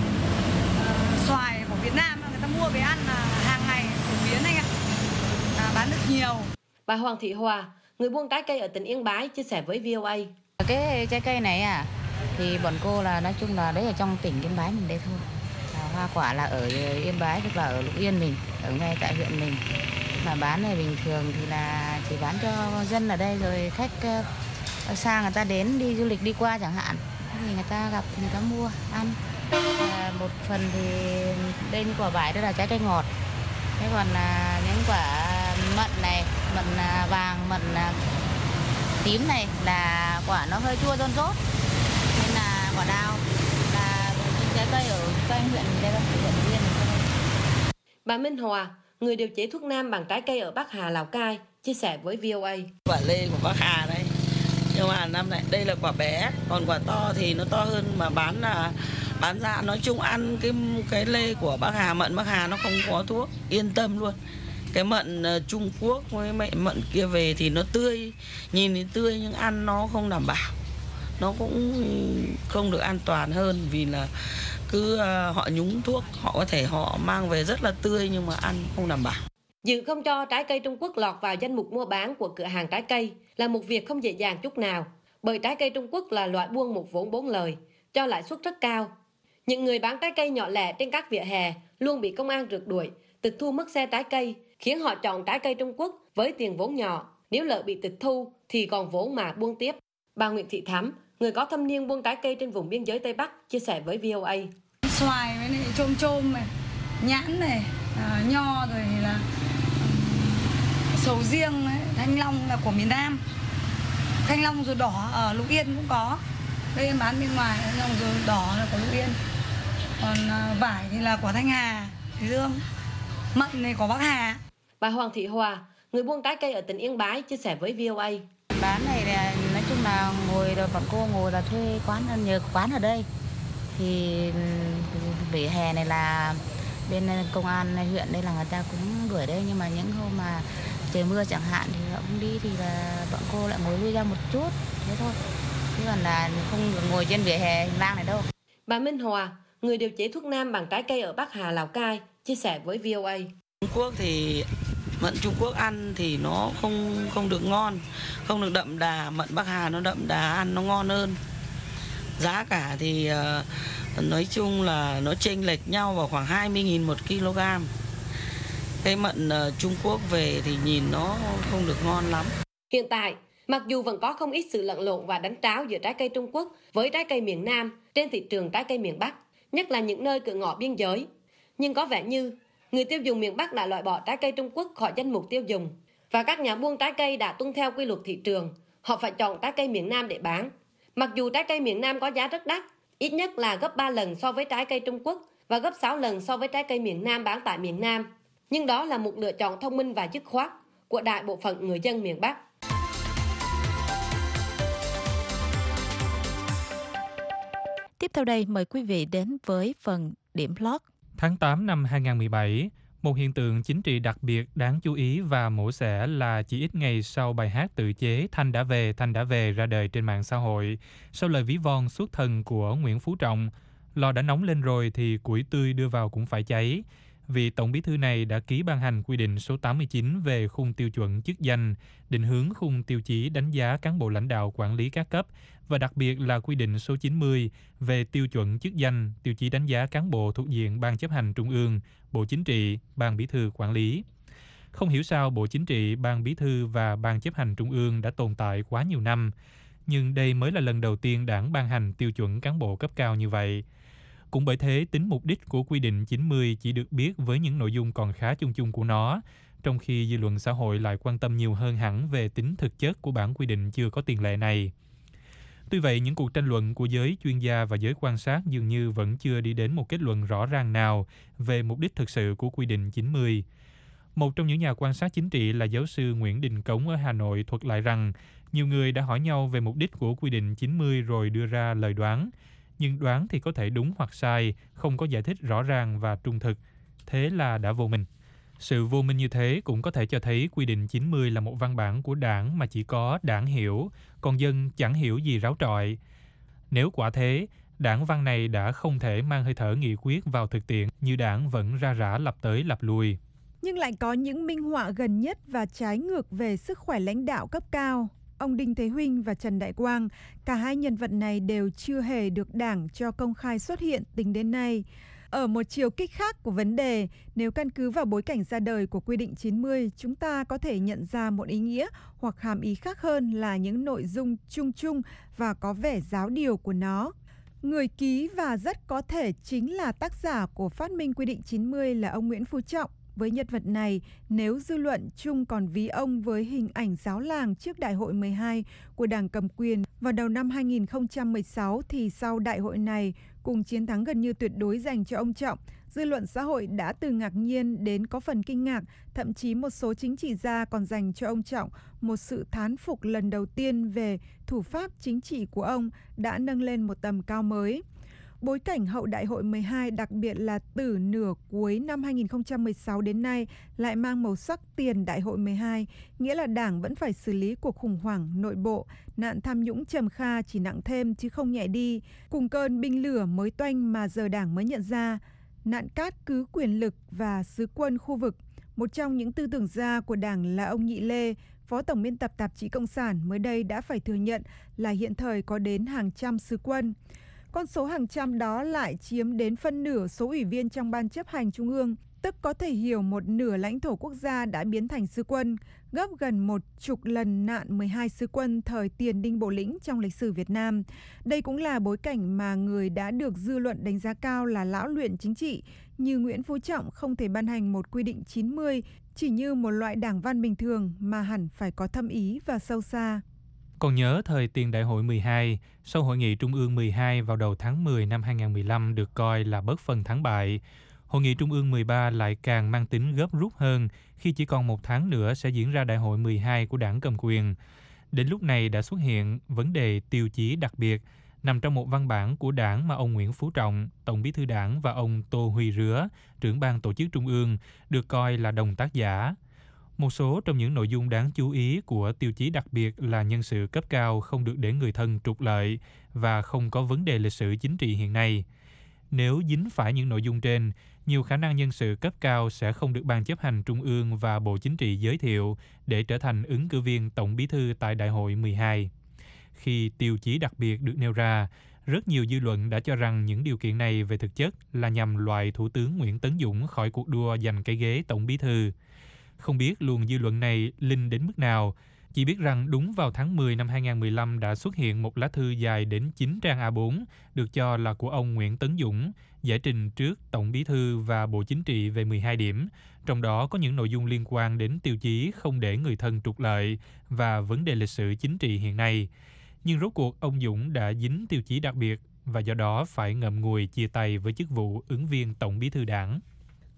xoài của Việt Nam người ta mua về ăn là hàng ngày phổ biến anh ạ, bán được nhiều. Bà Hoàng Thị Hòa, người buôn trái cây ở tỉnh Yên Bái, chia sẻ với VOA. Cái trái cây này thì bọn cô là nói chung là đấy ở trong tỉnh Yên Bái mình đây thôi. Hoa quả là ở Yên Bái, tức là ở Lục Yên mình, ở ngay tại huyện mình. Mà bán này bình thường thì là chỉ bán cho dân ở đây, rồi khách xa người ta đến đi du lịch đi qua chẳng hạn, thì người ta gặp thì người ta mua ăn. Một phần thì đây như quả vải đó là trái cây ngọt. Thế còn những quả mận này, mận vàng, mận tím này là quả nó hơi chua rôn rốt. Nên là quả đào là những trái cây ở quanh huyện đây đó, huyện Yên. Bà Minh Hòa, người điều chế thuốc nam bằng trái cây ở Bắc Hà, Lào Cai, chia sẻ với VOA. Quả lê của Bắc Hà đấy, nhưng mà năm nay đây là quả bé, còn quả to thì nó to hơn, mà bán ra nói chung ăn cái lê của Bắc Hà, mận Bắc Hà nó không có thuốc, yên tâm luôn. Cái mận Trung Quốc với mận kia về thì nó tươi, nhìn thì tươi nhưng ăn nó không đảm bảo, nó cũng không được an toàn hơn, vì là cứ họ nhúng thuốc, họ có thể họ mang về rất là tươi nhưng mà ăn không đảm bảo. Dự không cho trái cây Trung Quốc lọt vào danh mục mua bán của cửa hàng trái cây là một việc không dễ dàng chút nào, bởi trái cây Trung Quốc là loại buôn một vốn bốn lời, cho lãi suất rất cao. Những người bán trái cây nhỏ lẻ trên các vỉa hè luôn bị công an rượt đuổi, tịch thu mất xe trái cây, khiến họ chọn trái cây Trung Quốc với tiền vốn nhỏ. Nếu lỡ bị tịch thu thì còn vốn mà buôn tiếp. Bà Nguyễn Thị Thắm, người có thâm niên buôn trái cây trên vùng biên giới Tây Bắc, chia sẻ với VOA. Xoài với này, chôm chôm này, nhãn này, nho rồi là sầu riêng ấy, thanh long là của miền Nam. Thanh long ruột đỏ ở Lục Yên cũng có. Đây em bán bên ngoài, thanh long ruột đỏ là của Lục Yên. Còn vải thì là của Thanh Hà, Hải Dương. Mận này của Bắc Hà. Bà Hoàng Thị Hòa, người buôn trái cây ở tỉnh Yên Bái, chia sẻ với VOA. Bán này là nói chung là ngồi rồi bọn cô ngồi là thuê quán, nhờ quán ở đây. Thì vỉa hè này là bên công an huyện đây là người ta cũng đuổi đây, nhưng mà những hôm mà trời mưa chẳng hạn thì họ không đi thì là bọn cô lại ngồi lui ra một chút, thế thôi. Chứ còn là không được ngồi trên vỉa hè hành lang này đâu. Bà Minh Hòa, người điều chế thuốc nam bằng trái cây ở Bắc Hà, Lào Cai, chia sẻ với VOA. Trung Quốc thì mận Trung Quốc ăn thì nó không được ngon, không được đậm đà. Mận Bắc Hà nó đậm đà, ăn nó ngon hơn. Giá cả thì nói chung là nó chênh lệch nhau vào khoảng 20.000 một kg. Cái mận Trung Quốc về thì nhìn nó không được ngon lắm. Hiện tại, mặc dù vẫn có không ít sự lẫn lộn và đánh tráo giữa trái cây Trung Quốc với trái cây miền Nam trên thị trường trái cây miền Bắc, nhất là những nơi cửa ngõ biên giới, nhưng có vẻ như người tiêu dùng miền Bắc đã loại bỏ trái cây Trung Quốc khỏi danh mục tiêu dùng, và các nhà buôn trái cây đã tuân theo quy luật thị trường, họ phải chọn trái cây miền Nam để bán. Mặc dù trái cây miền Nam có giá rất đắt, ít nhất là gấp 3 lần so với trái cây Trung Quốc và gấp 6 lần so với trái cây miền Nam bán tại miền Nam, nhưng đó là một lựa chọn thông minh và dứt khoát của đại bộ phận người dân miền Bắc. Tiếp theo đây, mời quý vị đến với phần điểm lót. Tháng 8 năm 2017, một hiện tượng chính trị đặc biệt đáng chú ý và mổ xẻ là chỉ ít ngày sau bài hát tự chế Thanh đã về ra đời trên mạng xã hội, sau lời ví von xuất thần của Nguyễn Phú Trọng, lò đã nóng lên rồi thì củi tươi đưa vào cũng phải cháy. Vị Tổng Bí thư này đã ký ban hành quy định số 89 về khung tiêu chuẩn chức danh, định hướng khung tiêu chí đánh giá cán bộ lãnh đạo quản lý các cấp, và đặc biệt là quy định số 90 về tiêu chuẩn chức danh, tiêu chí đánh giá cán bộ thuộc diện Ban Chấp hành Trung ương, Bộ Chính trị, Ban Bí thư quản lý. Không hiểu sao Bộ Chính trị, Ban Bí thư và Ban Chấp hành Trung ương đã tồn tại quá nhiều năm, nhưng đây mới là lần đầu tiên Đảng ban hành tiêu chuẩn cán bộ cấp cao như vậy. Cũng bởi thế, tính mục đích của quy định 90 chỉ được biết với những nội dung còn khá chung chung của nó, trong khi dư luận xã hội lại quan tâm nhiều hơn hẳn về tính thực chất của bản quy định chưa có tiền lệ này. Tuy vậy, những cuộc tranh luận của giới chuyên gia và giới quan sát dường như vẫn chưa đi đến một kết luận rõ ràng nào về mục đích thực sự của quy định 90. Một trong những nhà quan sát chính trị là giáo sư Nguyễn Đình Cống ở Hà Nội thuật lại rằng nhiều người đã hỏi nhau về mục đích của quy định 90 rồi đưa ra lời đoán. Nhưng đoán thì có thể đúng hoặc sai, không có giải thích rõ ràng và trung thực. Thế là đã vô minh. Sự vô minh như thế cũng có thể cho thấy quy định 90 là một văn bản của Đảng mà chỉ có Đảng hiểu, còn dân chẳng hiểu gì ráo trọi. Nếu quả thế, Đảng văn này đã không thể mang hơi thở nghị quyết vào thực tiễn như Đảng vẫn ra rã lặp tới lặp lui. Nhưng lại có những minh họa gần nhất và trái ngược về sức khỏe lãnh đạo cấp cao. Ông Đinh Thế Huynh và Trần Đại Quang, cả hai nhân vật này đều chưa hề được Đảng cho công khai xuất hiện tính đến nay. Ở một chiều kích khác của vấn đề, nếu căn cứ vào bối cảnh ra đời của quy định 90, chúng ta có thể nhận ra một ý nghĩa hoặc hàm ý khác hơn là những nội dung chung chung và có vẻ giáo điều của nó. Người ký và rất có thể chính là tác giả của phát minh quy định 90 là ông Nguyễn Phú Trọng. Với nhân vật này, nếu dư luận chung còn ví ông với hình ảnh giáo làng trước Đại hội 12 của Đảng cầm quyền vào đầu năm 2016 thì sau đại hội này, cùng chiến thắng gần như tuyệt đối dành cho ông Trọng, dư luận xã hội đã từ ngạc nhiên đến có phần kinh ngạc, thậm chí một số chính trị gia còn dành cho ông Trọng một sự thán phục lần đầu tiên về thủ pháp chính trị của ông đã nâng lên một tầm cao mới. Bối cảnh hậu Đại hội 12, đặc biệt là từ nửa cuối năm 2016 đến nay, lại mang màu sắc tiền Đại hội 12, nghĩa là Đảng vẫn phải xử lý cuộc khủng hoảng nội bộ, nạn tham nhũng trầm kha chỉ nặng thêm chứ không nhẹ đi, cùng cơn binh lửa mới toanh mà giờ Đảng mới nhận ra, nạn cát cứ quyền lực và sứ quân khu vực. Một trong những tư tưởng gia của Đảng là ông Nhị Lê, Phó Tổng biên tập tạp chí Cộng sản mới đây đã phải thừa nhận là hiện thời có đến hàng trăm sứ quân. Con số hàng trăm đó lại chiếm đến phân nửa số ủy viên trong Ban Chấp hành Trung ương, tức có thể hiểu một nửa lãnh thổ quốc gia đã biến thành sứ quân, gấp gần 10 lần nạn 12 sứ quân thời tiền Đinh Bộ Lĩnh trong lịch sử Việt Nam. Đây cũng là bối cảnh mà người đã được dư luận đánh giá cao là lão luyện chính trị như Nguyễn Phú Trọng không thể ban hành một quy định 90 chỉ như một loại đảng văn bình thường mà hẳn phải có thâm ý và sâu xa. Còn nhớ thời tiền Đại hội 12, sau Hội nghị Trung ương 12 vào đầu tháng 10 năm 2015 được coi là bất phân thắng bại, Hội nghị Trung ương 13 lại càng mang tính gấp rút hơn khi chỉ còn một tháng nữa sẽ diễn ra Đại hội 12 của Đảng cầm quyền. Đến lúc này đã xuất hiện vấn đề tiêu chí đặc biệt nằm trong một văn bản của Đảng mà ông Nguyễn Phú Trọng, Tổng Bí thư Đảng, và ông Tô Huy Rứa, trưởng ban tổ chức Trung ương, được coi là đồng tác giả. Một số trong những nội dung đáng chú ý của tiêu chí đặc biệt là nhân sự cấp cao không được để người thân trục lợi và không có vấn đề lịch sử chính trị hiện nay. Nếu dính phải những nội dung trên, nhiều khả năng nhân sự cấp cao sẽ không được Ban Chấp hành Trung ương và Bộ Chính trị giới thiệu để trở thành ứng cử viên Tổng Bí thư tại Đại hội 12. Khi tiêu chí đặc biệt được nêu ra, rất nhiều dư luận đã cho rằng những điều kiện này về thực chất là nhằm loại Thủ tướng Nguyễn Tấn Dũng khỏi cuộc đua giành cái ghế Tổng Bí thư. Không biết luồng dư luận này linh đến mức nào, chỉ biết rằng đúng vào tháng 10 năm 2015 đã xuất hiện một lá thư dài đến 9 trang A4 được cho là của ông Nguyễn Tấn Dũng, giải trình trước Tổng Bí thư và Bộ Chính trị về 12 điểm, trong đó có những nội dung liên quan đến tiêu chí không để người thân trục lợi và vấn đề lịch sử chính trị hiện nay. Nhưng rốt cuộc ông Dũng đã dính tiêu chí đặc biệt và do đó phải ngậm ngùi chia tay với chức vụ ứng viên Tổng Bí thư Đảng.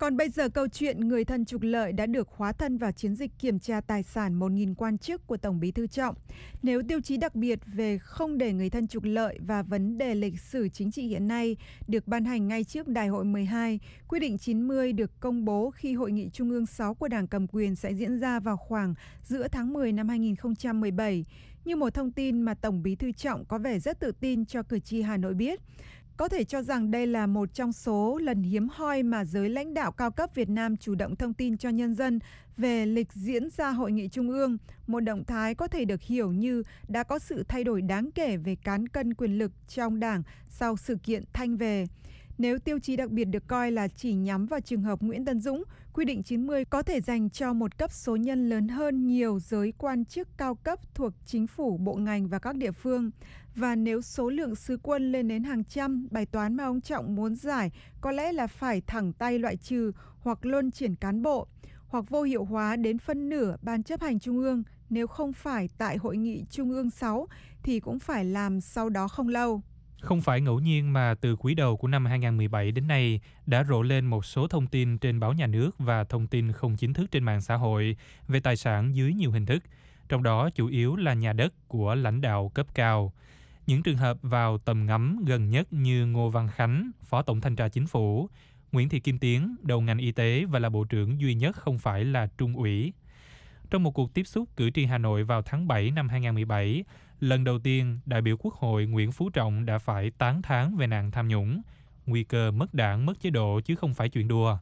Còn bây giờ câu chuyện người thân trục lợi đã được hóa thân vào chiến dịch kiểm tra tài sản 1.000 quan chức của Tổng Bí thư Trọng. Nếu tiêu chí đặc biệt về không để người thân trục lợi và vấn đề lịch sử chính trị hiện nay được ban hành ngay trước Đại hội 12, quyết định 90 được công bố khi Hội nghị Trung ương 6 của Đảng cầm quyền sẽ diễn ra vào khoảng giữa tháng 10 năm 2017, như một thông tin mà Tổng Bí thư Trọng có vẻ rất tự tin cho cử tri Hà Nội biết. Có thể cho rằng đây là một trong số lần hiếm hoi mà giới lãnh đạo cao cấp Việt Nam chủ động thông tin cho nhân dân về lịch diễn ra Hội nghị Trung ương, một động thái có thể được hiểu như đã có sự thay đổi đáng kể về cán cân quyền lực trong Đảng sau sự kiện Thanh Về. Nếu tiêu chí đặc biệt được coi là chỉ nhắm vào trường hợp Nguyễn Tấn Dũng, quy định 90 có thể dành cho một cấp số nhân lớn hơn nhiều giới quan chức cao cấp thuộc chính phủ, bộ ngành và các địa phương. Và nếu số lượng sứ quân lên đến hàng trăm, bài toán mà ông Trọng muốn giải có lẽ là phải thẳng tay loại trừ hoặc luân chuyển cán bộ, hoặc vô hiệu hóa đến phân nửa Ban chấp hành Trung ương, nếu không phải tại Hội nghị Trung ương 6 thì cũng phải làm sau đó không lâu. Không phải ngẫu nhiên mà từ quý đầu của năm 2017 đến nay đã rộ lên một số thông tin trên báo nhà nước và thông tin không chính thức trên mạng xã hội về tài sản dưới nhiều hình thức, trong đó chủ yếu là nhà đất của lãnh đạo cấp cao. Những trường hợp vào tầm ngắm gần nhất như Ngô Văn Khánh, Phó Tổng Thanh tra Chính phủ, Nguyễn Thị Kim Tiến, đầu ngành y tế và là Bộ trưởng duy nhất không phải là Trung ủy. Trong một cuộc tiếp xúc cử tri Hà Nội vào tháng 7 năm 2017, lần đầu tiên đại biểu Quốc hội Nguyễn Phú Trọng đã phải tán thán về nạn tham nhũng, nguy cơ mất đảng, mất chế độ chứ không phải chuyện đùa.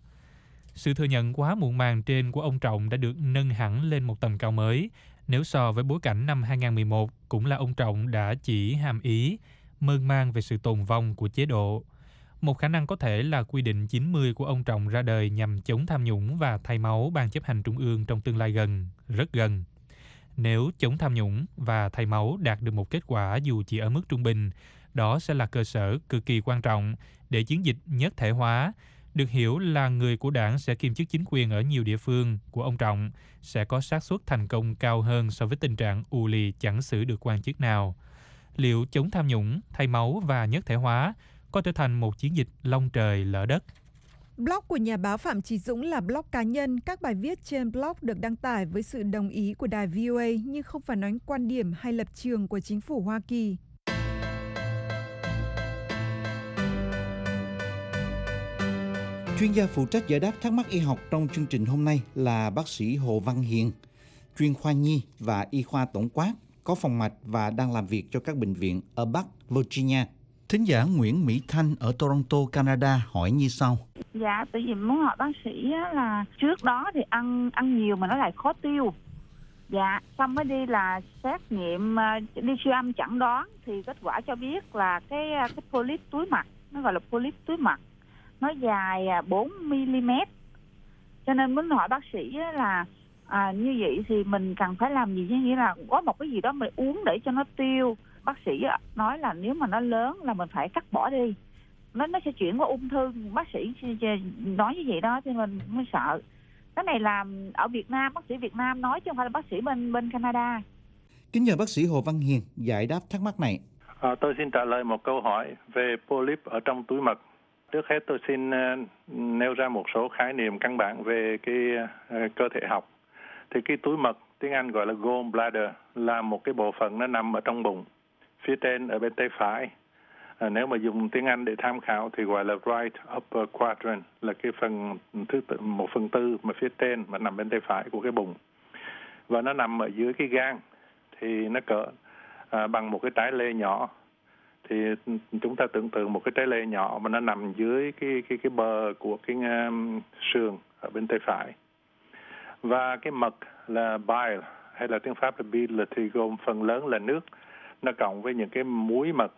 Sự thừa nhận quá muộn màng trên của ông Trọng đã được nâng hẳn lên một tầm cao mới, nếu so với bối cảnh năm 2011 cũng là ông Trọng đã chỉ hàm ý, mơn man về sự tồn vong của chế độ. Một khả năng có thể là quy định 90 của ông Trọng ra đời nhằm chống tham nhũng và thay máu Ban chấp hành Trung ương trong tương lai gần, rất gần. Nếu chống tham nhũng và thay máu đạt được một kết quả dù chỉ ở mức trung bình, đó sẽ là cơ sở cực kỳ quan trọng để chiến dịch nhất thể hóa, được hiểu là người của đảng sẽ kiêm chức chính quyền ở nhiều địa phương của ông Trọng, sẽ có xác suất thành công cao hơn so với tình trạng ù lì chẳng xử được quan chức nào. Liệu chống tham nhũng, thay máu và nhất thể hóa có trở thành một chiến dịch long trời lở đất? Blog của nhà báo Phạm Chí Dũng là blog cá nhân. Các bài viết trên blog được đăng tải với sự đồng ý của đài VOA nhưng không phản ánh quan điểm hay lập trường của chính phủ Hoa Kỳ. Chuyên gia phụ trách giải đáp thắc mắc y học trong chương trình hôm nay là bác sĩ Hồ Văn Hiền, chuyên khoa nhi và y khoa tổng quát, có phòng mạch và đang làm việc cho các bệnh viện ở Bắc Virginia. Thính giả Nguyễn Mỹ Thanh ở Toronto, Canada hỏi như sau. Dạ, tại vì muốn hỏi bác sĩ là trước đó thì ăn nhiều mà nó lại khó tiêu. Dạ, xong mới đi là xét nghiệm đi siêu âm chẩn đoán thì kết quả cho biết là cái polyp túi mật, nó gọi là polyp túi mật, nó dài 4 mm. Cho nên muốn hỏi bác sĩ là như vậy thì mình cần phải làm gì, nghĩa là có một cái gì đó mình uống để cho nó tiêu. Bác sĩ nói là nếu mà nó lớn là mình phải cắt bỏ đi, nó sẽ chuyển qua ung thư. Bác sĩ nói như vậy đó thì mình mới sợ. Cái này là ở Việt Nam, bác sĩ Việt Nam nói chứ không phải là bác sĩ bên Canada. Kính nhờ bác sĩ Hồ Văn Hiền giải đáp thắc mắc này. Tôi xin trả lời một câu hỏi về polyp ở trong túi mật. Trước hết tôi xin nêu ra một số khái niệm căn bản về cái cơ thể học. Thì cái túi mật tiếng Anh gọi là gallbladder là một cái bộ phận nó nằm ở trong bụng, phía trên ở bên tay phải. Nếu mà dùng tiếng Anh để tham khảo thì gọi là right upper quadrant, là cái phần 1/4 mà phía trên mà nằm bên tay phải của cái bụng. Và nó nằm ở dưới cái gan, thì nó cỡ bằng một cái trái lê nhỏ. Thì chúng ta tưởng tượng một cái trái lê nhỏ mà nó nằm dưới cái bờ của cái sườn ở bên tay phải. Và cái mật là bile, hay là tiếng Pháp là bile, thì gồm phần lớn là nước, nó cộng với những cái muối mật,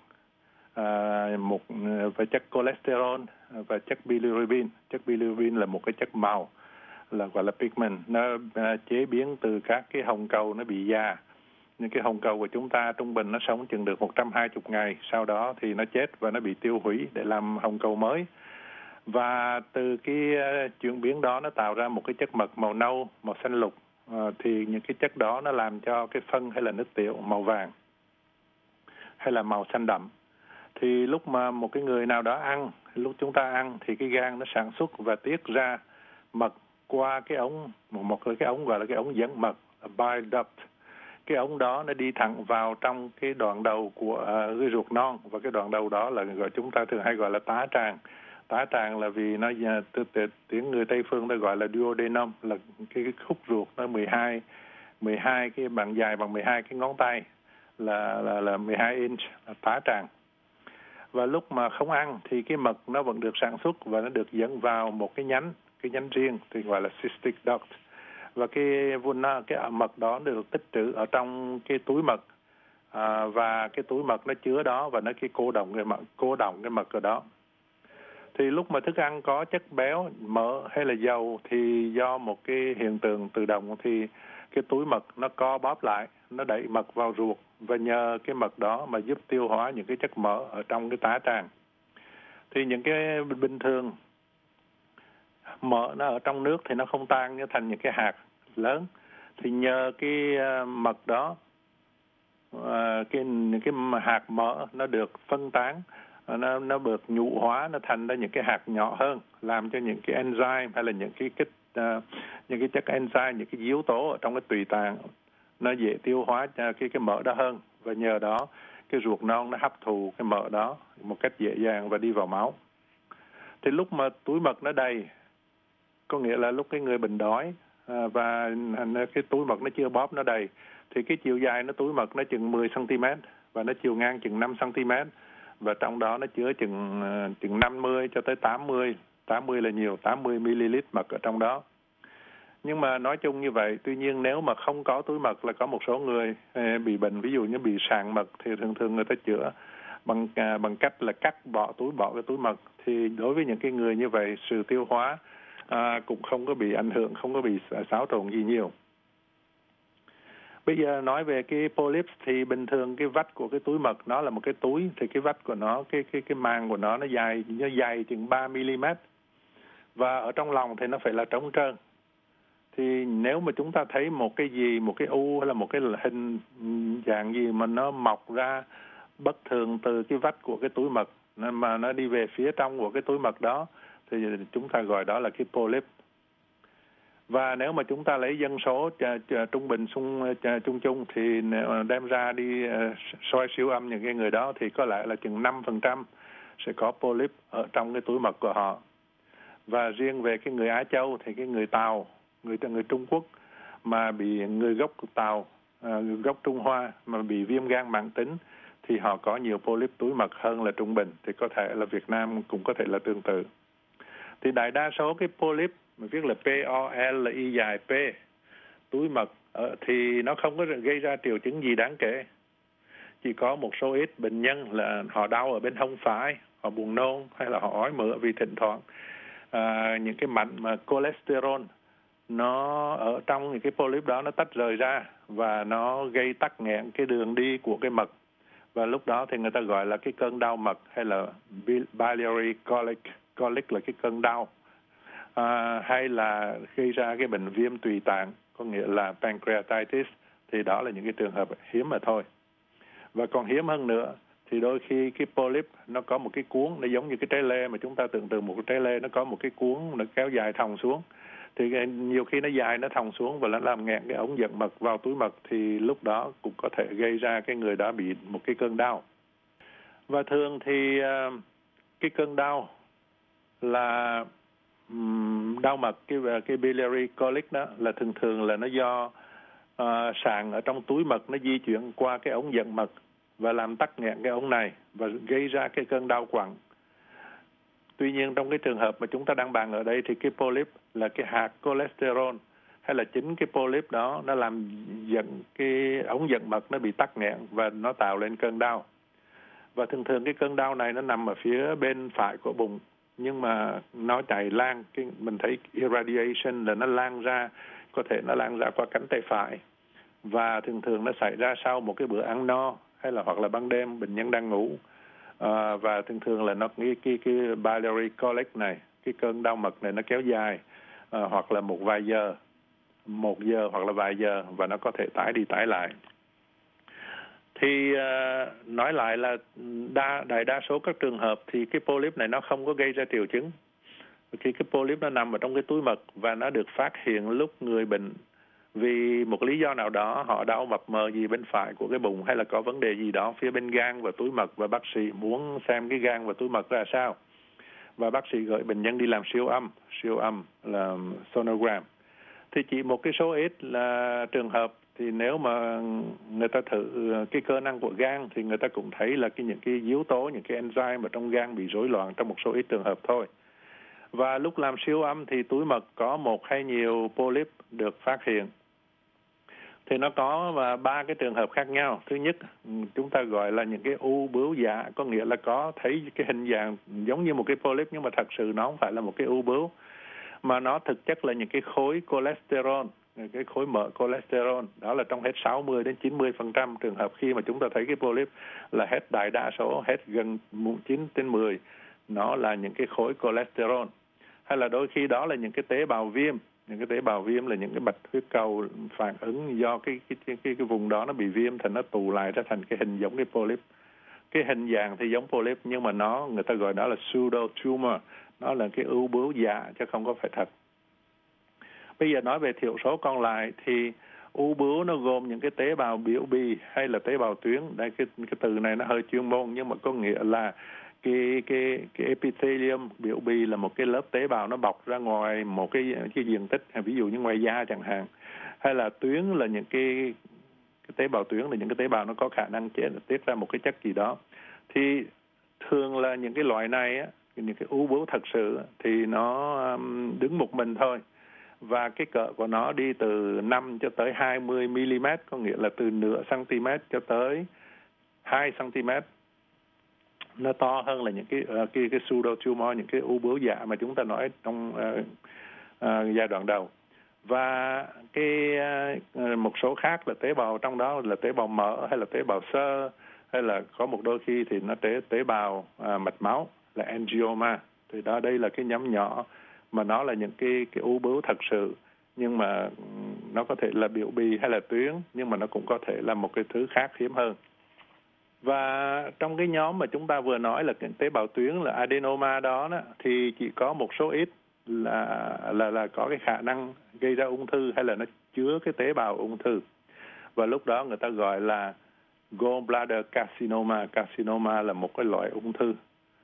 và chất cholesterol và chất bilirubin. Chất bilirubin là một cái chất màu, là gọi là pigment. Nó chế biến từ các cái hồng cầu nó bị già. Những cái hồng cầu của chúng ta trung bình nó sống chừng được 120 ngày, sau đó thì nó chết và nó bị tiêu hủy để làm hồng cầu mới. Và từ cái chuyển biến đó nó tạo ra một cái chất mật màu nâu, màu xanh lục. Thì những cái chất đó nó làm cho cái phân hay là nước tiểu màu vàng hay là màu xanh đậm. Thì lúc mà một cái người nào đó ăn, lúc chúng ta ăn thì cái gan nó sản xuất và tiết ra mật qua cái ống, một là cái ống gọi là cái ống dẫn mật, bile duct. Cái ống đó nó đi thẳng vào trong cái đoạn đầu của cái ruột non, và cái đoạn đầu đó là chúng ta thường hay gọi là tá tràng. Tá tràng là vì nó tiếng người Tây phương ta gọi là duodenum, là cái khúc ruột nó 12 cái bằng dài bằng 12 cái ngón tay, là 12 inch, là tá tràng. Và lúc mà không ăn thì cái mật nó vẫn được sản xuất và nó được dẫn vào một cái nhánh riêng thì gọi là cystic duct. Và cái mật đó được tích trữ ở trong cái túi mật, và cái túi mật nó chứa đó và nó cô đọng cái mật ở đó. Thì lúc mà thức ăn có chất béo, mỡ hay là dầu thì do một cái hiện tượng tự động thì cái túi mật nó co bóp lại, nó đẩy mật vào ruột, và nhờ cái mật đó mà giúp tiêu hóa những cái chất mỡ ở trong cái tá tràng. Thì những cái bình thường mỡ nó ở trong nước thì nó không tan thành những cái hạt lớn, thì nhờ cái mật đó, những cái hạt mỡ nó được phân tán, nó được nhũ hóa, nó thành ra những cái hạt nhỏ hơn, làm cho những cái enzyme hay là những cái chất enzyme, những cái yếu tố ở trong cái tùy tạng nó dễ tiêu hóa cái mỡ đó hơn, và nhờ đó cái ruột non nó hấp thụ cái mỡ đó một cách dễ dàng và đi vào máu. Thì lúc mà túi mật nó đầy, có nghĩa là lúc cái người bệnh đói và cái túi mật nó chưa bóp nó đầy, thì cái chiều dài nó túi mật nó chừng 10 cm và nó chiều ngang chừng 5 cm, và trong đó nó chứa chừng 50 cho tới 80 là nhiều, 80 ml mật ở trong đó. Nhưng mà nói chung như vậy, tuy nhiên nếu mà không có túi mật, là có một số người bị bệnh, ví dụ như bị sạn mật, thì thường người ta chữa bằng cách là bỏ cái túi mật. Thì đối với những cái người như vậy, sự tiêu hóa cũng không có bị ảnh hưởng, không có bị xáo trộn gì nhiều. Bây giờ nói về cái polyps thì bình thường cái vách của cái túi mật nó là một cái túi, thì cái vách của nó, cái màng của nó dài chừng 3 mm, và ở trong lòng thì nó phải là trống trơn. Thì nếu mà chúng ta thấy một cái gì, một cái u hay là một cái hình dạng gì mà nó mọc ra bất thường từ cái vách của cái túi mật mà nó đi về phía trong của cái túi mật đó, thì chúng ta gọi đó là cái polyp. Và nếu mà chúng ta lấy dân số trung bình chung thì đem ra đi soi siêu âm những cái người đó, thì có lẽ là chừng 5% sẽ có polyp ở trong cái túi mật của họ. Và riêng về cái người Á Châu thì cái người Tàu, người Trung Quốc mà bị người gốc Tàu, gốc Trung Hoa mà bị viêm gan mãn tính thì họ có nhiều polyp túi mật hơn là trung bình, thì có thể là Việt Nam cũng có thể là tương tự. Thì đại đa số cái polyp mà viết là POL là y dài P, túi mật thì nó không có gây ra triệu chứng gì đáng kể. Chỉ có một số ít bệnh nhân là họ đau ở bên hông phải, họ buồn nôn hay là họ ói mửa vì thỉnh thoảng những cái mạch mà cholesterol nó ở trong những cái polyp đó nó tách rời ra và nó gây tắc nghẽn cái đường đi của cái mật, và lúc đó thì người ta gọi là cái cơn đau mật hay là biliary colic. Colic là cái cơn đau, hay là gây ra cái bệnh viêm tùy tạng, có nghĩa là pancreatitis, thì đó là những cái trường hợp hiếm mà thôi. Và còn hiếm hơn nữa thì đôi khi cái polyp nó có một cái cuống, nó giống như cái trái lê, mà chúng ta tưởng tượng một cái trái lê nó có một cái cuống nó kéo dài thòng xuống, thì nhiều khi nó dài, nó thòng xuống và nó làm nghẹn cái ống dẫn mật vào túi mật, thì lúc đó cũng có thể gây ra cái người đó bị một cái cơn đau. Và thường thì cái cơn đau là đau mật, cái biliary colic đó là thường là nó do sạn ở trong túi mật nó di chuyển qua cái ống dẫn mật và làm tắc nghẽn cái ống này và gây ra cái cơn đau quặn. Tuy nhiên trong cái trường hợp mà chúng ta đang bàn ở đây thì cái polyp là cái hạt cholesterol, hay là chính cái polyp đó nó làm dẫn cái ống dẫn mật nó bị tắc nghẽn và nó tạo lên cơn đau. Và thường cái cơn đau này nó nằm ở phía bên phải của bụng, nhưng mà nó chạy lan, mình thấy irradiation là nó lan ra, có thể nó lan ra qua cánh tay phải, và thường nó xảy ra sau một cái bữa ăn no hay là hoặc là ban đêm bệnh nhân đang ngủ, và thường là nó cái biliary colic này, cái cơn đau mật này nó kéo dài hoặc là một giờ hoặc là vài giờ, và nó có thể tái đi tái lại. Thì nói lại là đại đa số các trường hợp thì cái polyp này nó không có gây ra triệu chứng, Khi cái polyp nó nằm ở trong cái túi mật và nó được phát hiện lúc người bệnh vì một lý do nào đó họ đau mập mờ gì bên phải của cái bụng hay là có vấn đề gì đó phía bên gan và túi mật, và bác sĩ muốn xem cái gan và túi mật ra sao, và bác sĩ gửi bệnh nhân đi làm siêu âm là sonogram. Thì chỉ một cái số ít là trường hợp thì nếu mà người ta thử cái cơ năng của gan thì người ta cũng thấy là những cái yếu tố, những cái enzyme ở trong gan bị rối loạn trong một số ít trường hợp thôi. Và lúc làm siêu âm thì túi mật có một hay nhiều polyp được phát hiện. Thì nó có 3 cái trường hợp khác nhau. Thứ nhất, chúng ta gọi là những cái u bướu dạ, có nghĩa là có thấy cái hình dạng giống như một cái polyp nhưng mà thật sự nó không phải là một cái u bướu, mà nó thực chất là những cái khối cholesterol, cái khối mỡ cholesterol. Đó là trong hết 60 đến 90% trường hợp khi mà chúng ta thấy cái polyp là hết đại đa số, hết gần 9 trên 10 nó là những cái khối cholesterol. Hay là đôi khi đó là những cái tế bào viêm. Những cái tế bào viêm là những cái bạch huyết cầu phản ứng do cái vùng đó nó bị viêm thành nó tụ lại ra thành cái hình giống cái polyp. Cái hình dạng thì giống polyp nhưng mà người ta gọi đó là pseudo tumor, nó là cái u bướu dạ chứ không có phải thật. Bây giờ nói về thiểu số còn lại thì u bướu nó gồm những cái tế bào biểu bì hay là tế bào tuyến. Đây cái từ này nó hơi chuyên môn nhưng mà có nghĩa là cái epithelium biểu bì là một cái lớp tế bào nó bọc ra ngoài một cái diện tích, ví dụ như ngoài da chẳng hạn. Hay là tuyến là những cái tế bào tuyến là những cái tế bào nó có khả năng tiết ra một cái chất gì đó. Thì thường là những cái loại này á, những cái u bướu thật sự thì nó đứng một mình thôi. Và cái cỡ của nó đi từ 5 cho tới 20 mm, có nghĩa là từ nửa cm cho tới 2 cm. Nó to hơn là những cái pseudo tumor, những cái u bướu dạ mà chúng ta nói trong giai đoạn đầu. Và một số khác là tế bào trong đó là tế bào mỡ hay là tế bào xơ, hay là có một đôi khi thì nó tế bào mạch máu là angioma. Thì đây là cái nhóm nhỏ mà nó là những cái u bướu thật sự, nhưng mà nó có thể là biểu bì hay là tuyến, nhưng mà nó cũng có thể là một cái thứ khác hiếm hơn. Và trong cái nhóm mà chúng ta vừa nói là cái tế bào tuyến là adenoma đó, thì chỉ có một số ít là có cái khả năng gây ra ung thư hay là nó chứa cái tế bào ung thư. Và lúc đó người ta gọi là gallbladder carcinoma. Carcinoma là một cái loại ung thư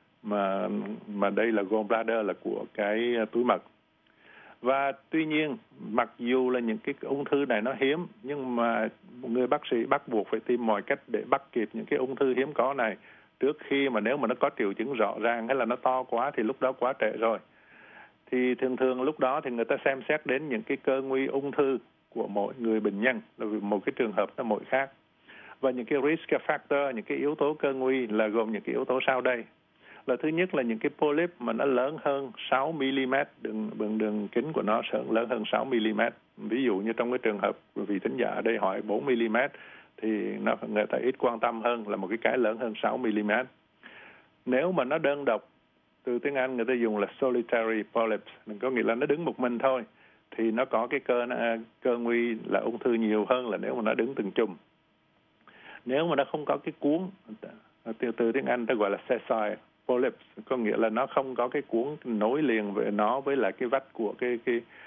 mà đây là gallbladder là của cái túi mật. Và tuy nhiên mặc dù là những cái ung thư này nó hiếm, nhưng mà người bác sĩ bắt buộc phải tìm mọi cách để bắt kịp những cái ung thư hiếm có này trước khi mà nếu mà nó có triệu chứng rõ ràng hay là nó to quá thì lúc đó quá trễ rồi. Thì thường lúc đó thì người ta xem xét đến những cái cơ nguy ung thư của mỗi người bệnh nhân, là một cái trường hợp nó mỗi khác. Và những cái risk factor, những cái yếu tố cơ nguy là gồm những cái yếu tố sau đây. Là thứ nhất là những cái polyp mà nó lớn hơn 6 mm, đường kính của nó lớn hơn 6 mm. Ví dụ như trong cái trường hợp vị thính giả ở đây hỏi 4 mm thì người ta ít quan tâm hơn là một cái lớn hơn 6 mm. Nếu mà nó đơn độc, từ tiếng Anh người ta dùng là solitary polyps, có nghĩa là nó đứng một mình thôi, thì nó có cái cơ nguy là ung thư nhiều hơn là nếu mà nó đứng từng chùm. Nếu mà nó không có cái cuốn, từ tiếng Anh ta gọi là sessile polyps, có nghĩa là nó không có cái cuốn nối liền với nó với lại cái vách của cái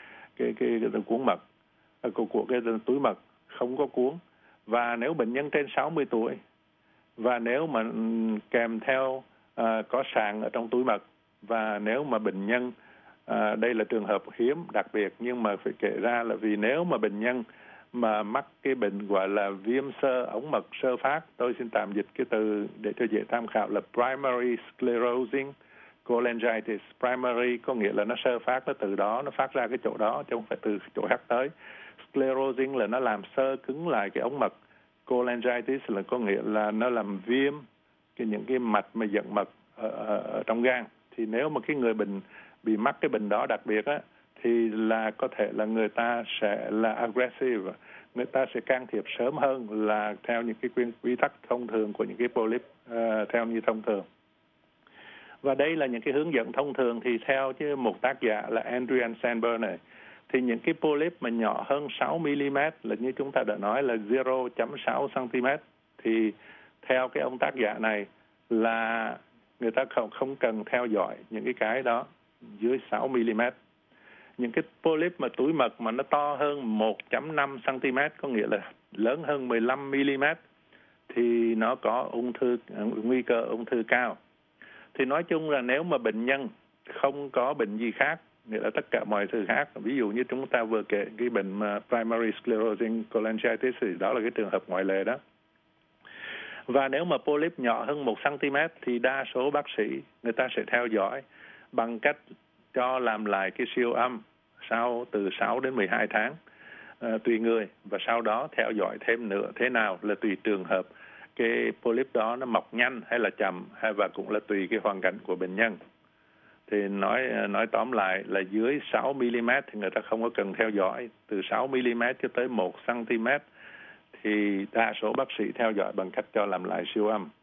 cuốn mật, của cái túi mật, không có cuốn. Và nếu bệnh nhân trên 60 tuổi và nếu mà kèm theo có sạn ở trong túi mật, và nếu mà bệnh nhân đây là trường hợp hiếm đặc biệt nhưng mà phải kể ra là vì nếu mà bệnh nhân mà mắc cái bệnh gọi là viêm xơ ống mật sơ phát, tôi xin tạm dịch cái từ để cho dễ tham khảo là primary sclerosing cholangitis. Primary có nghĩa là nó sơ phát, nó từ đó nó phát ra cái chỗ đó chứ không phải từ chỗ khác tới. Sclerosing là nó làm sơ cứng lại cái ống mật. Cholangitis là có nghĩa là nó làm viêm những cái mạch mà dẫn mật ở trong gan. Thì nếu mà cái người bệnh bị mắc cái bệnh đó đặc biệt á, thì là có thể là người ta sẽ là aggressive, người ta sẽ can thiệp sớm hơn là theo những cái quy tắc thông thường của những cái polyp theo như thông thường. Và đây là những cái hướng dẫn thông thường thì theo chứ một tác giả là Adrian Sandberg này, thì những cái polyp mà nhỏ hơn 6 mm là như chúng ta đã nói là 0.6 cm, thì theo cái ông tác giả này là người ta không cần theo dõi những cái đó. dưới 6 mm. Những cái polyp mà túi mật mà nó to hơn 1.5 cm, có nghĩa là lớn hơn 15 mm, thì nó có nguy cơ ung thư cao. Thì nói chung là nếu mà bệnh nhân không có bệnh gì khác, nghĩa là tất cả mọi thứ khác, ví dụ như chúng ta vừa kể cái bệnh primary sclerosing cholangitis thì đó là cái trường hợp ngoại lệ đó. Và nếu mà polyp nhỏ hơn 1 cm thì đa số bác sĩ người ta sẽ theo dõi bằng cách cho làm lại cái siêu âm sau từ 6 đến 12 tháng tùy người, và sau đó theo dõi thêm nữa, thế nào là tùy trường hợp cái polyp đó nó mọc nhanh hay là chậm, và cũng là tùy cái hoàn cảnh của bệnh nhân. Thì nói tóm lại là dưới 6 mm thì người ta không có cần theo dõi, từ 6 mm cho tới 1 cm thì đa số bác sĩ theo dõi bằng cách cho làm lại siêu âm.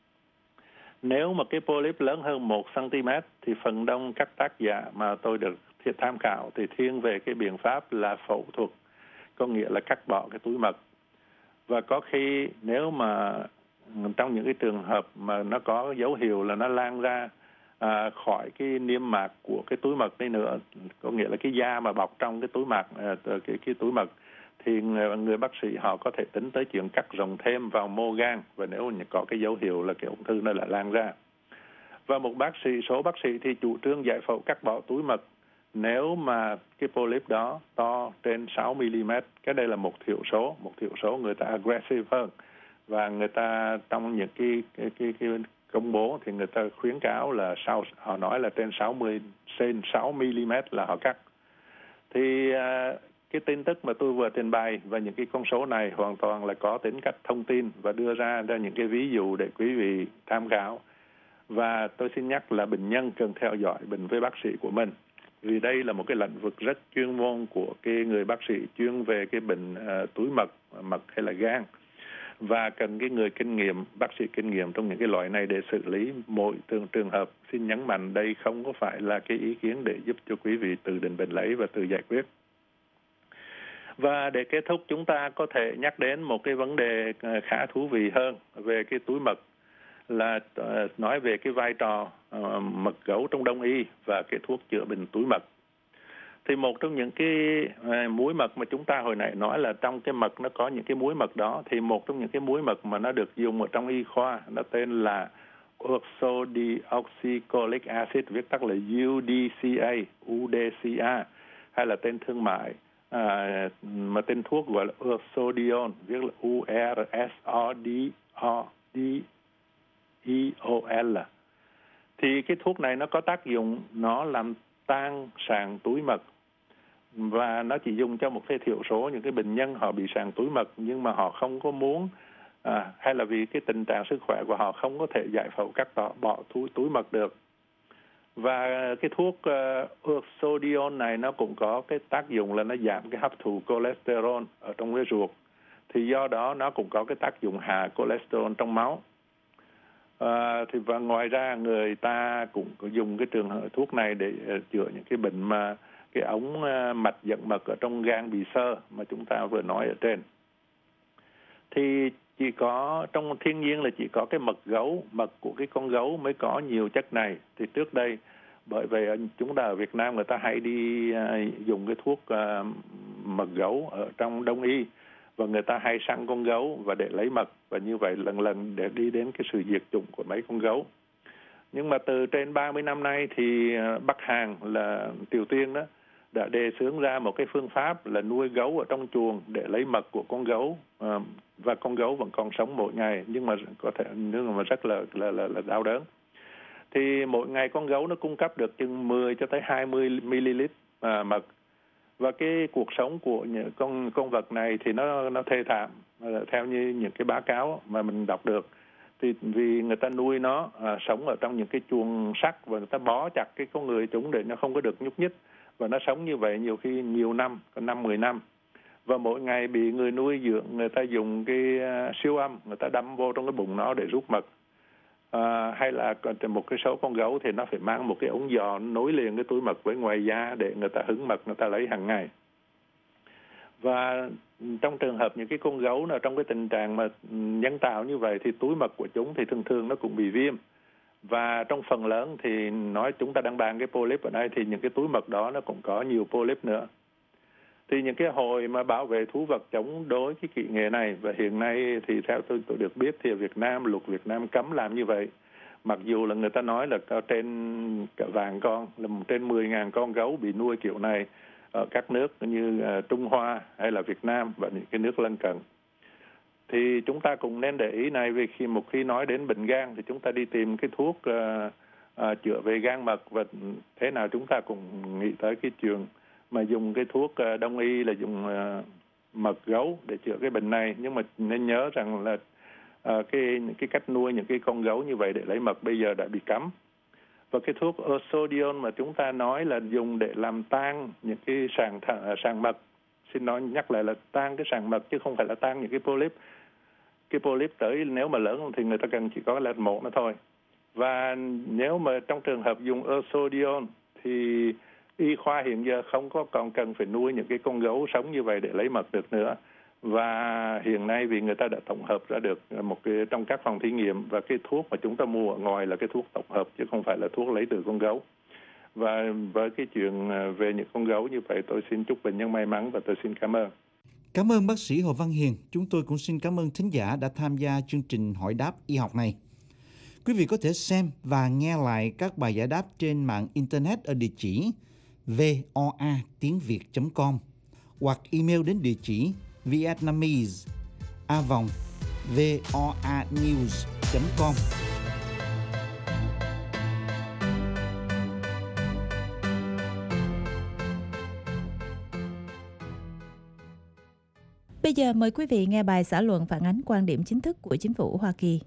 Nếu mà cái polyp lớn hơn 1 cm thì phần đông các tác giả mà tôi được tham khảo thì thiên về cái biện pháp là phẫu thuật, có nghĩa là cắt bỏ cái túi mật. Và có khi nếu mà trong những cái trường hợp mà nó có dấu hiệu là nó lan ra khỏi cái niêm mạc của cái túi mật đấy nữa, có nghĩa là cái da mà bọc trong cái túi mật, cái túi mật, thì người bác sĩ họ có thể tính tới chuyện cắt rộng thêm vào mô gan, và nếu có cái dấu hiệu là cái ung thư nó lại lan ra. Và số bác sĩ thì chủ trương giải phẫu cắt bỏ túi mật nếu mà cái polyp đó to trên 6 mm. Cái đây là một thiểu số người ta aggressive hơn, và người ta trong những cái công bố thì người ta khuyến cáo là họ nói là trên 6 mm là họ cắt. Thì cái tin tức mà tôi vừa trình bày và những cái con số này hoàn toàn là có tính cách thông tin và đưa ra những cái ví dụ để quý vị tham khảo. Và tôi xin nhắc là bệnh nhân cần theo dõi bệnh với bác sĩ của mình, vì đây là một cái lĩnh vực rất chuyên môn của cái người bác sĩ chuyên về cái bệnh túi mật hay là gan, và cần cái người kinh nghiệm, bác sĩ kinh nghiệm trong những cái loại này để xử lý mỗi trường hợp. Xin nhấn mạnh đây không có phải là cái ý kiến để giúp cho quý vị tự định bệnh lấy và tự giải quyết. Và để kết thúc, chúng ta có thể nhắc đến một cái vấn đề khá thú vị hơn về cái túi mật, là nói về cái vai trò mật gấu trong đông y và cái thuốc chữa bệnh túi mật. Thì một trong những cái muối mật mà chúng ta hồi nãy nói là trong cái mật nó có những cái muối mật đó, thì một trong những cái muối mật mà nó được dùng ở trong y khoa nó tên là ursodeoxycholic acid, viết tắt là UDCA, hay là tên thương mại mà tên thuốc gọi là ursodiol, viết là URSODIOL. Thì cái thuốc này nó có tác dụng nó làm tan sàn túi mật, và nó chỉ dùng cho một cái thiểu số những cái bệnh nhân họ bị sàn túi mật, nhưng mà họ không có muốn hay là vì cái tình trạng sức khỏe của họ không có thể giải phẫu cắt bỏ túi mật được. Và cái thuốc ursodiol này nó cũng có cái tác dụng là nó giảm cái hấp thụ cholesterol ở trong cái ruột, thì do đó nó cũng có cái tác dụng hạ cholesterol trong máu. Và ngoài ra người ta cũng dùng cái trường hợp thuốc này để chữa những cái bệnh mà cái ống mạch dẫn mật ở trong gan bị xơ mà chúng ta vừa nói ở trên. Thì chỉ có trong thiên nhiên là chỉ có cái mật của cái con gấu mới có nhiều chất này. Thì trước đây bởi vậy chúng ta ở Việt Nam người ta hay đi dùng cái thuốc mật gấu ở trong đông y, và người ta hay săn con gấu và để lấy mật, và như vậy lần lần để đi đến cái sự diệt chủng của mấy con gấu. Nhưng mà từ trên 30 năm nay thì Bắc Hàn là Triều Tiên đó đã đề xướng ra một cái phương pháp là nuôi gấu ở trong chuồng để lấy mật của con gấu, và con gấu vẫn còn sống mỗi ngày, nhưng mà rất là đau đớn. Thì mỗi ngày con gấu nó cung cấp được chừng 10 cho tới 20 ml mật. Và cái cuộc sống của những con vật này thì nó thê thảm, theo như những cái báo cáo mà mình đọc được. Thì vì người ta nuôi nó sống ở trong những cái chuồng sắt, và người ta bó chặt cái con người chúng để nó không có được nhúc nhích, và nó sống như vậy nhiều khi nhiều năm, có 5-10 năm. Và mỗi ngày bị người nuôi dưỡng người ta dùng cái siêu âm, người ta đâm vô trong cái bụng nó để rút mật. Hay là một cái số con gấu thì nó phải mang một cái ống giò nối liền cái túi mật với ngoài da để người ta hứng mật, người ta lấy hàng ngày. Và trong trường hợp những cái con gấu nào trong cái tình trạng mà nhân tạo như vậy thì túi mật của chúng thì thường thường nó cũng bị viêm, Và trong phần lớn thì nói chúng ta đang bàn cái polyp ở đây thì những cái túi mật đó nó cũng có nhiều polyp nữa. Thì những cái hội mà bảo vệ thú vật chống đối cái kỹ nghệ này, và hiện nay thì theo tôi được biết thì ở Việt Nam, luật Việt Nam cấm làm như vậy. Mặc dù là người ta nói là có trên cả vạn con, là trên 10.000 con gấu bị nuôi kiểu này ở các nước như Trung Hoa hay là Việt Nam và những cái nước lân cận. Thì chúng ta cũng nên để ý này, vì một khi nói đến bệnh gan thì chúng ta đi tìm cái thuốc chữa về gan mật, và thế nào chúng ta cũng nghĩ tới cái chuyện mà dùng cái thuốc đông y là dùng mật gấu để chữa cái bệnh này. Nhưng mà nên nhớ rằng là cái cách nuôi những cái con gấu như vậy để lấy mật bây giờ đã bị cấm. Và cái thuốc Ozodione mà chúng ta nói là dùng để làm tan những cái sàng mật, xin nói nhắc lại là tan cái sàng mật chứ không phải là tan những cái polyp. Cái polyp tới nếu mà lớn thì người ta cần chỉ có là một nó thôi. Và nếu mà trong trường hợp dùng Ozodione thì y khoa hiện giờ không còn cần phải nuôi những cái con gấu sống như vậy để lấy mật được nữa. Và hiện nay vì người ta đã tổng hợp ra được một cái trong các phòng thí nghiệm, và cái thuốc mà chúng ta mua ở ngoài là cái thuốc tổng hợp chứ không phải là thuốc lấy từ con gấu. Và với cái chuyện về những con gấu như vậy, tôi xin chúc bệnh nhân may mắn và tôi xin cảm ơn. Cảm ơn bác sĩ Hồ Văn Hiền. Chúng tôi cũng xin cảm ơn thính giả đã tham gia chương trình hỏi đáp y học này. Quý vị có thể xem và nghe lại các bài giải đáp trên mạng Internet ở địa chỉ voatiengviet.com hoặc email đến địa chỉ vietnamese@voanews.com. Bây giờ mời quý vị nghe bài xã luận phản ánh quan điểm chính thức của chính phủ Hoa Kỳ.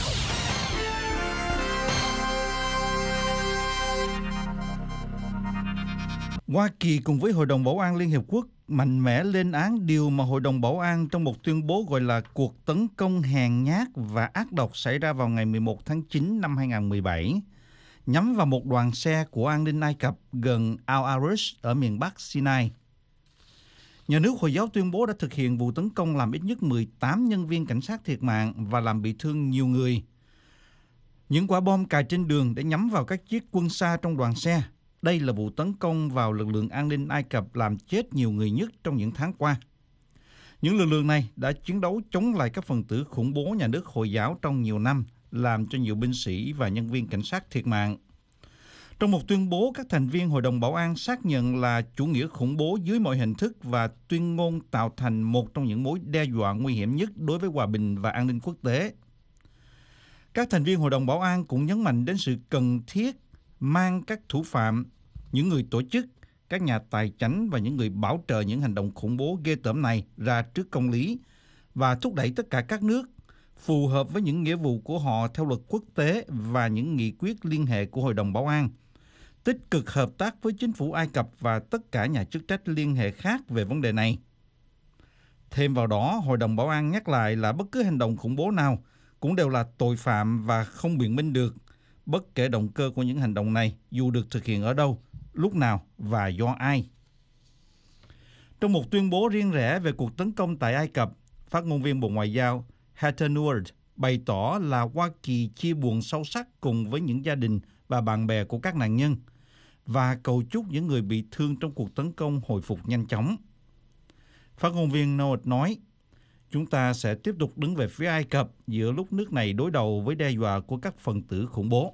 Hoa Kỳ cùng với Hội đồng Bảo an Liên Hiệp Quốc mạnh mẽ lên án điều mà Hội đồng Bảo an trong một tuyên bố gọi là cuộc tấn công hèn nhát và ác độc xảy ra vào ngày 11 tháng 9 năm 2017, nhắm vào một đoàn xe của an ninh Ai Cập gần Al-Arish ở miền Bắc Sinai. Nhà nước Hồi giáo tuyên bố đã thực hiện vụ tấn công làm ít nhất 18 nhân viên cảnh sát thiệt mạng và làm bị thương nhiều người. Những quả bom cài trên đường để nhắm vào các chiếc quân xa trong đoàn xe. Đây là vụ tấn công vào lực lượng an ninh Ai Cập làm chết nhiều người nhất trong những tháng qua. Những lực lượng này đã chiến đấu chống lại các phần tử khủng bố nhà nước Hồi giáo trong nhiều năm, làm cho nhiều binh sĩ và nhân viên cảnh sát thiệt mạng. Trong một tuyên bố, các thành viên Hội đồng Bảo an xác nhận là chủ nghĩa khủng bố dưới mọi hình thức và tuyên ngôn tạo thành một trong những mối đe dọa nguy hiểm nhất đối với hòa bình và an ninh quốc tế. Các thành viên Hội đồng Bảo an cũng nhấn mạnh đến sự cần thiết mang các thủ phạm, những người tổ chức, các nhà tài chánh và những người bảo trợ những hành động khủng bố ghê tởm này ra trước công lý và thúc đẩy tất cả các nước phù hợp với những nghĩa vụ của họ theo luật quốc tế và những nghị quyết liên hệ của Hội đồng Bảo an, tích cực hợp tác với chính phủ Ai Cập và tất cả nhà chức trách liên hệ khác về vấn đề này. Thêm vào đó, Hội đồng Bảo an nhắc lại là bất cứ hành động khủng bố nào cũng đều là tội phạm và không biện minh được, bất kể động cơ của những hành động này, dù được thực hiện ở đâu, lúc nào và do ai. Trong một tuyên bố riêng rẽ về cuộc tấn công tại Ai Cập, phát ngôn viên Bộ Ngoại giao Heather Nauert bày tỏ là Hoa Kỳ chia buồn sâu sắc cùng với những gia đình và bạn bè của các nạn nhân và cầu chúc những người bị thương trong cuộc tấn công hồi phục nhanh chóng. Phát ngôn viên Nauert nói, chúng ta sẽ tiếp tục đứng về phía Ai Cập giữa lúc nước này đối đầu với đe dọa của các phần tử khủng bố.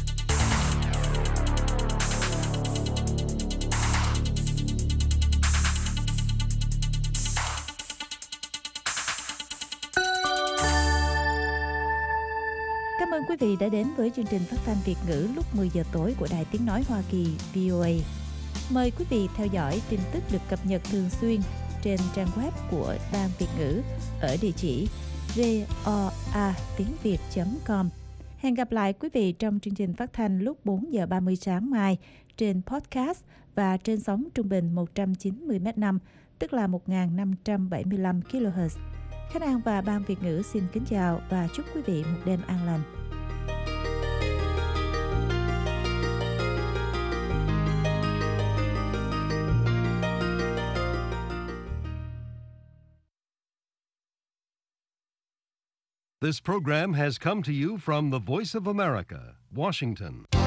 Cảm ơn quý vị đã đến với chương trình phát thanh Việt ngữ lúc 10 giờ tối của Đài Tiếng Nói Hoa Kỳ VOA. Mời quý vị theo dõi tin tức được cập nhật thường xuyên trên trang web của Ban Việt ngữ ở địa chỉ voatiengviet.com. Hẹn gặp lại quý vị trong chương trình phát thanh lúc 4 giờ 30 sáng mai trên podcast và trên sóng trung bình 190 m5, tức là 1.575 kHz. Khánh An và Ban Việt ngữ xin kính chào và chúc quý vị một đêm an lành. This program has come to you from the Voice of America, Washington.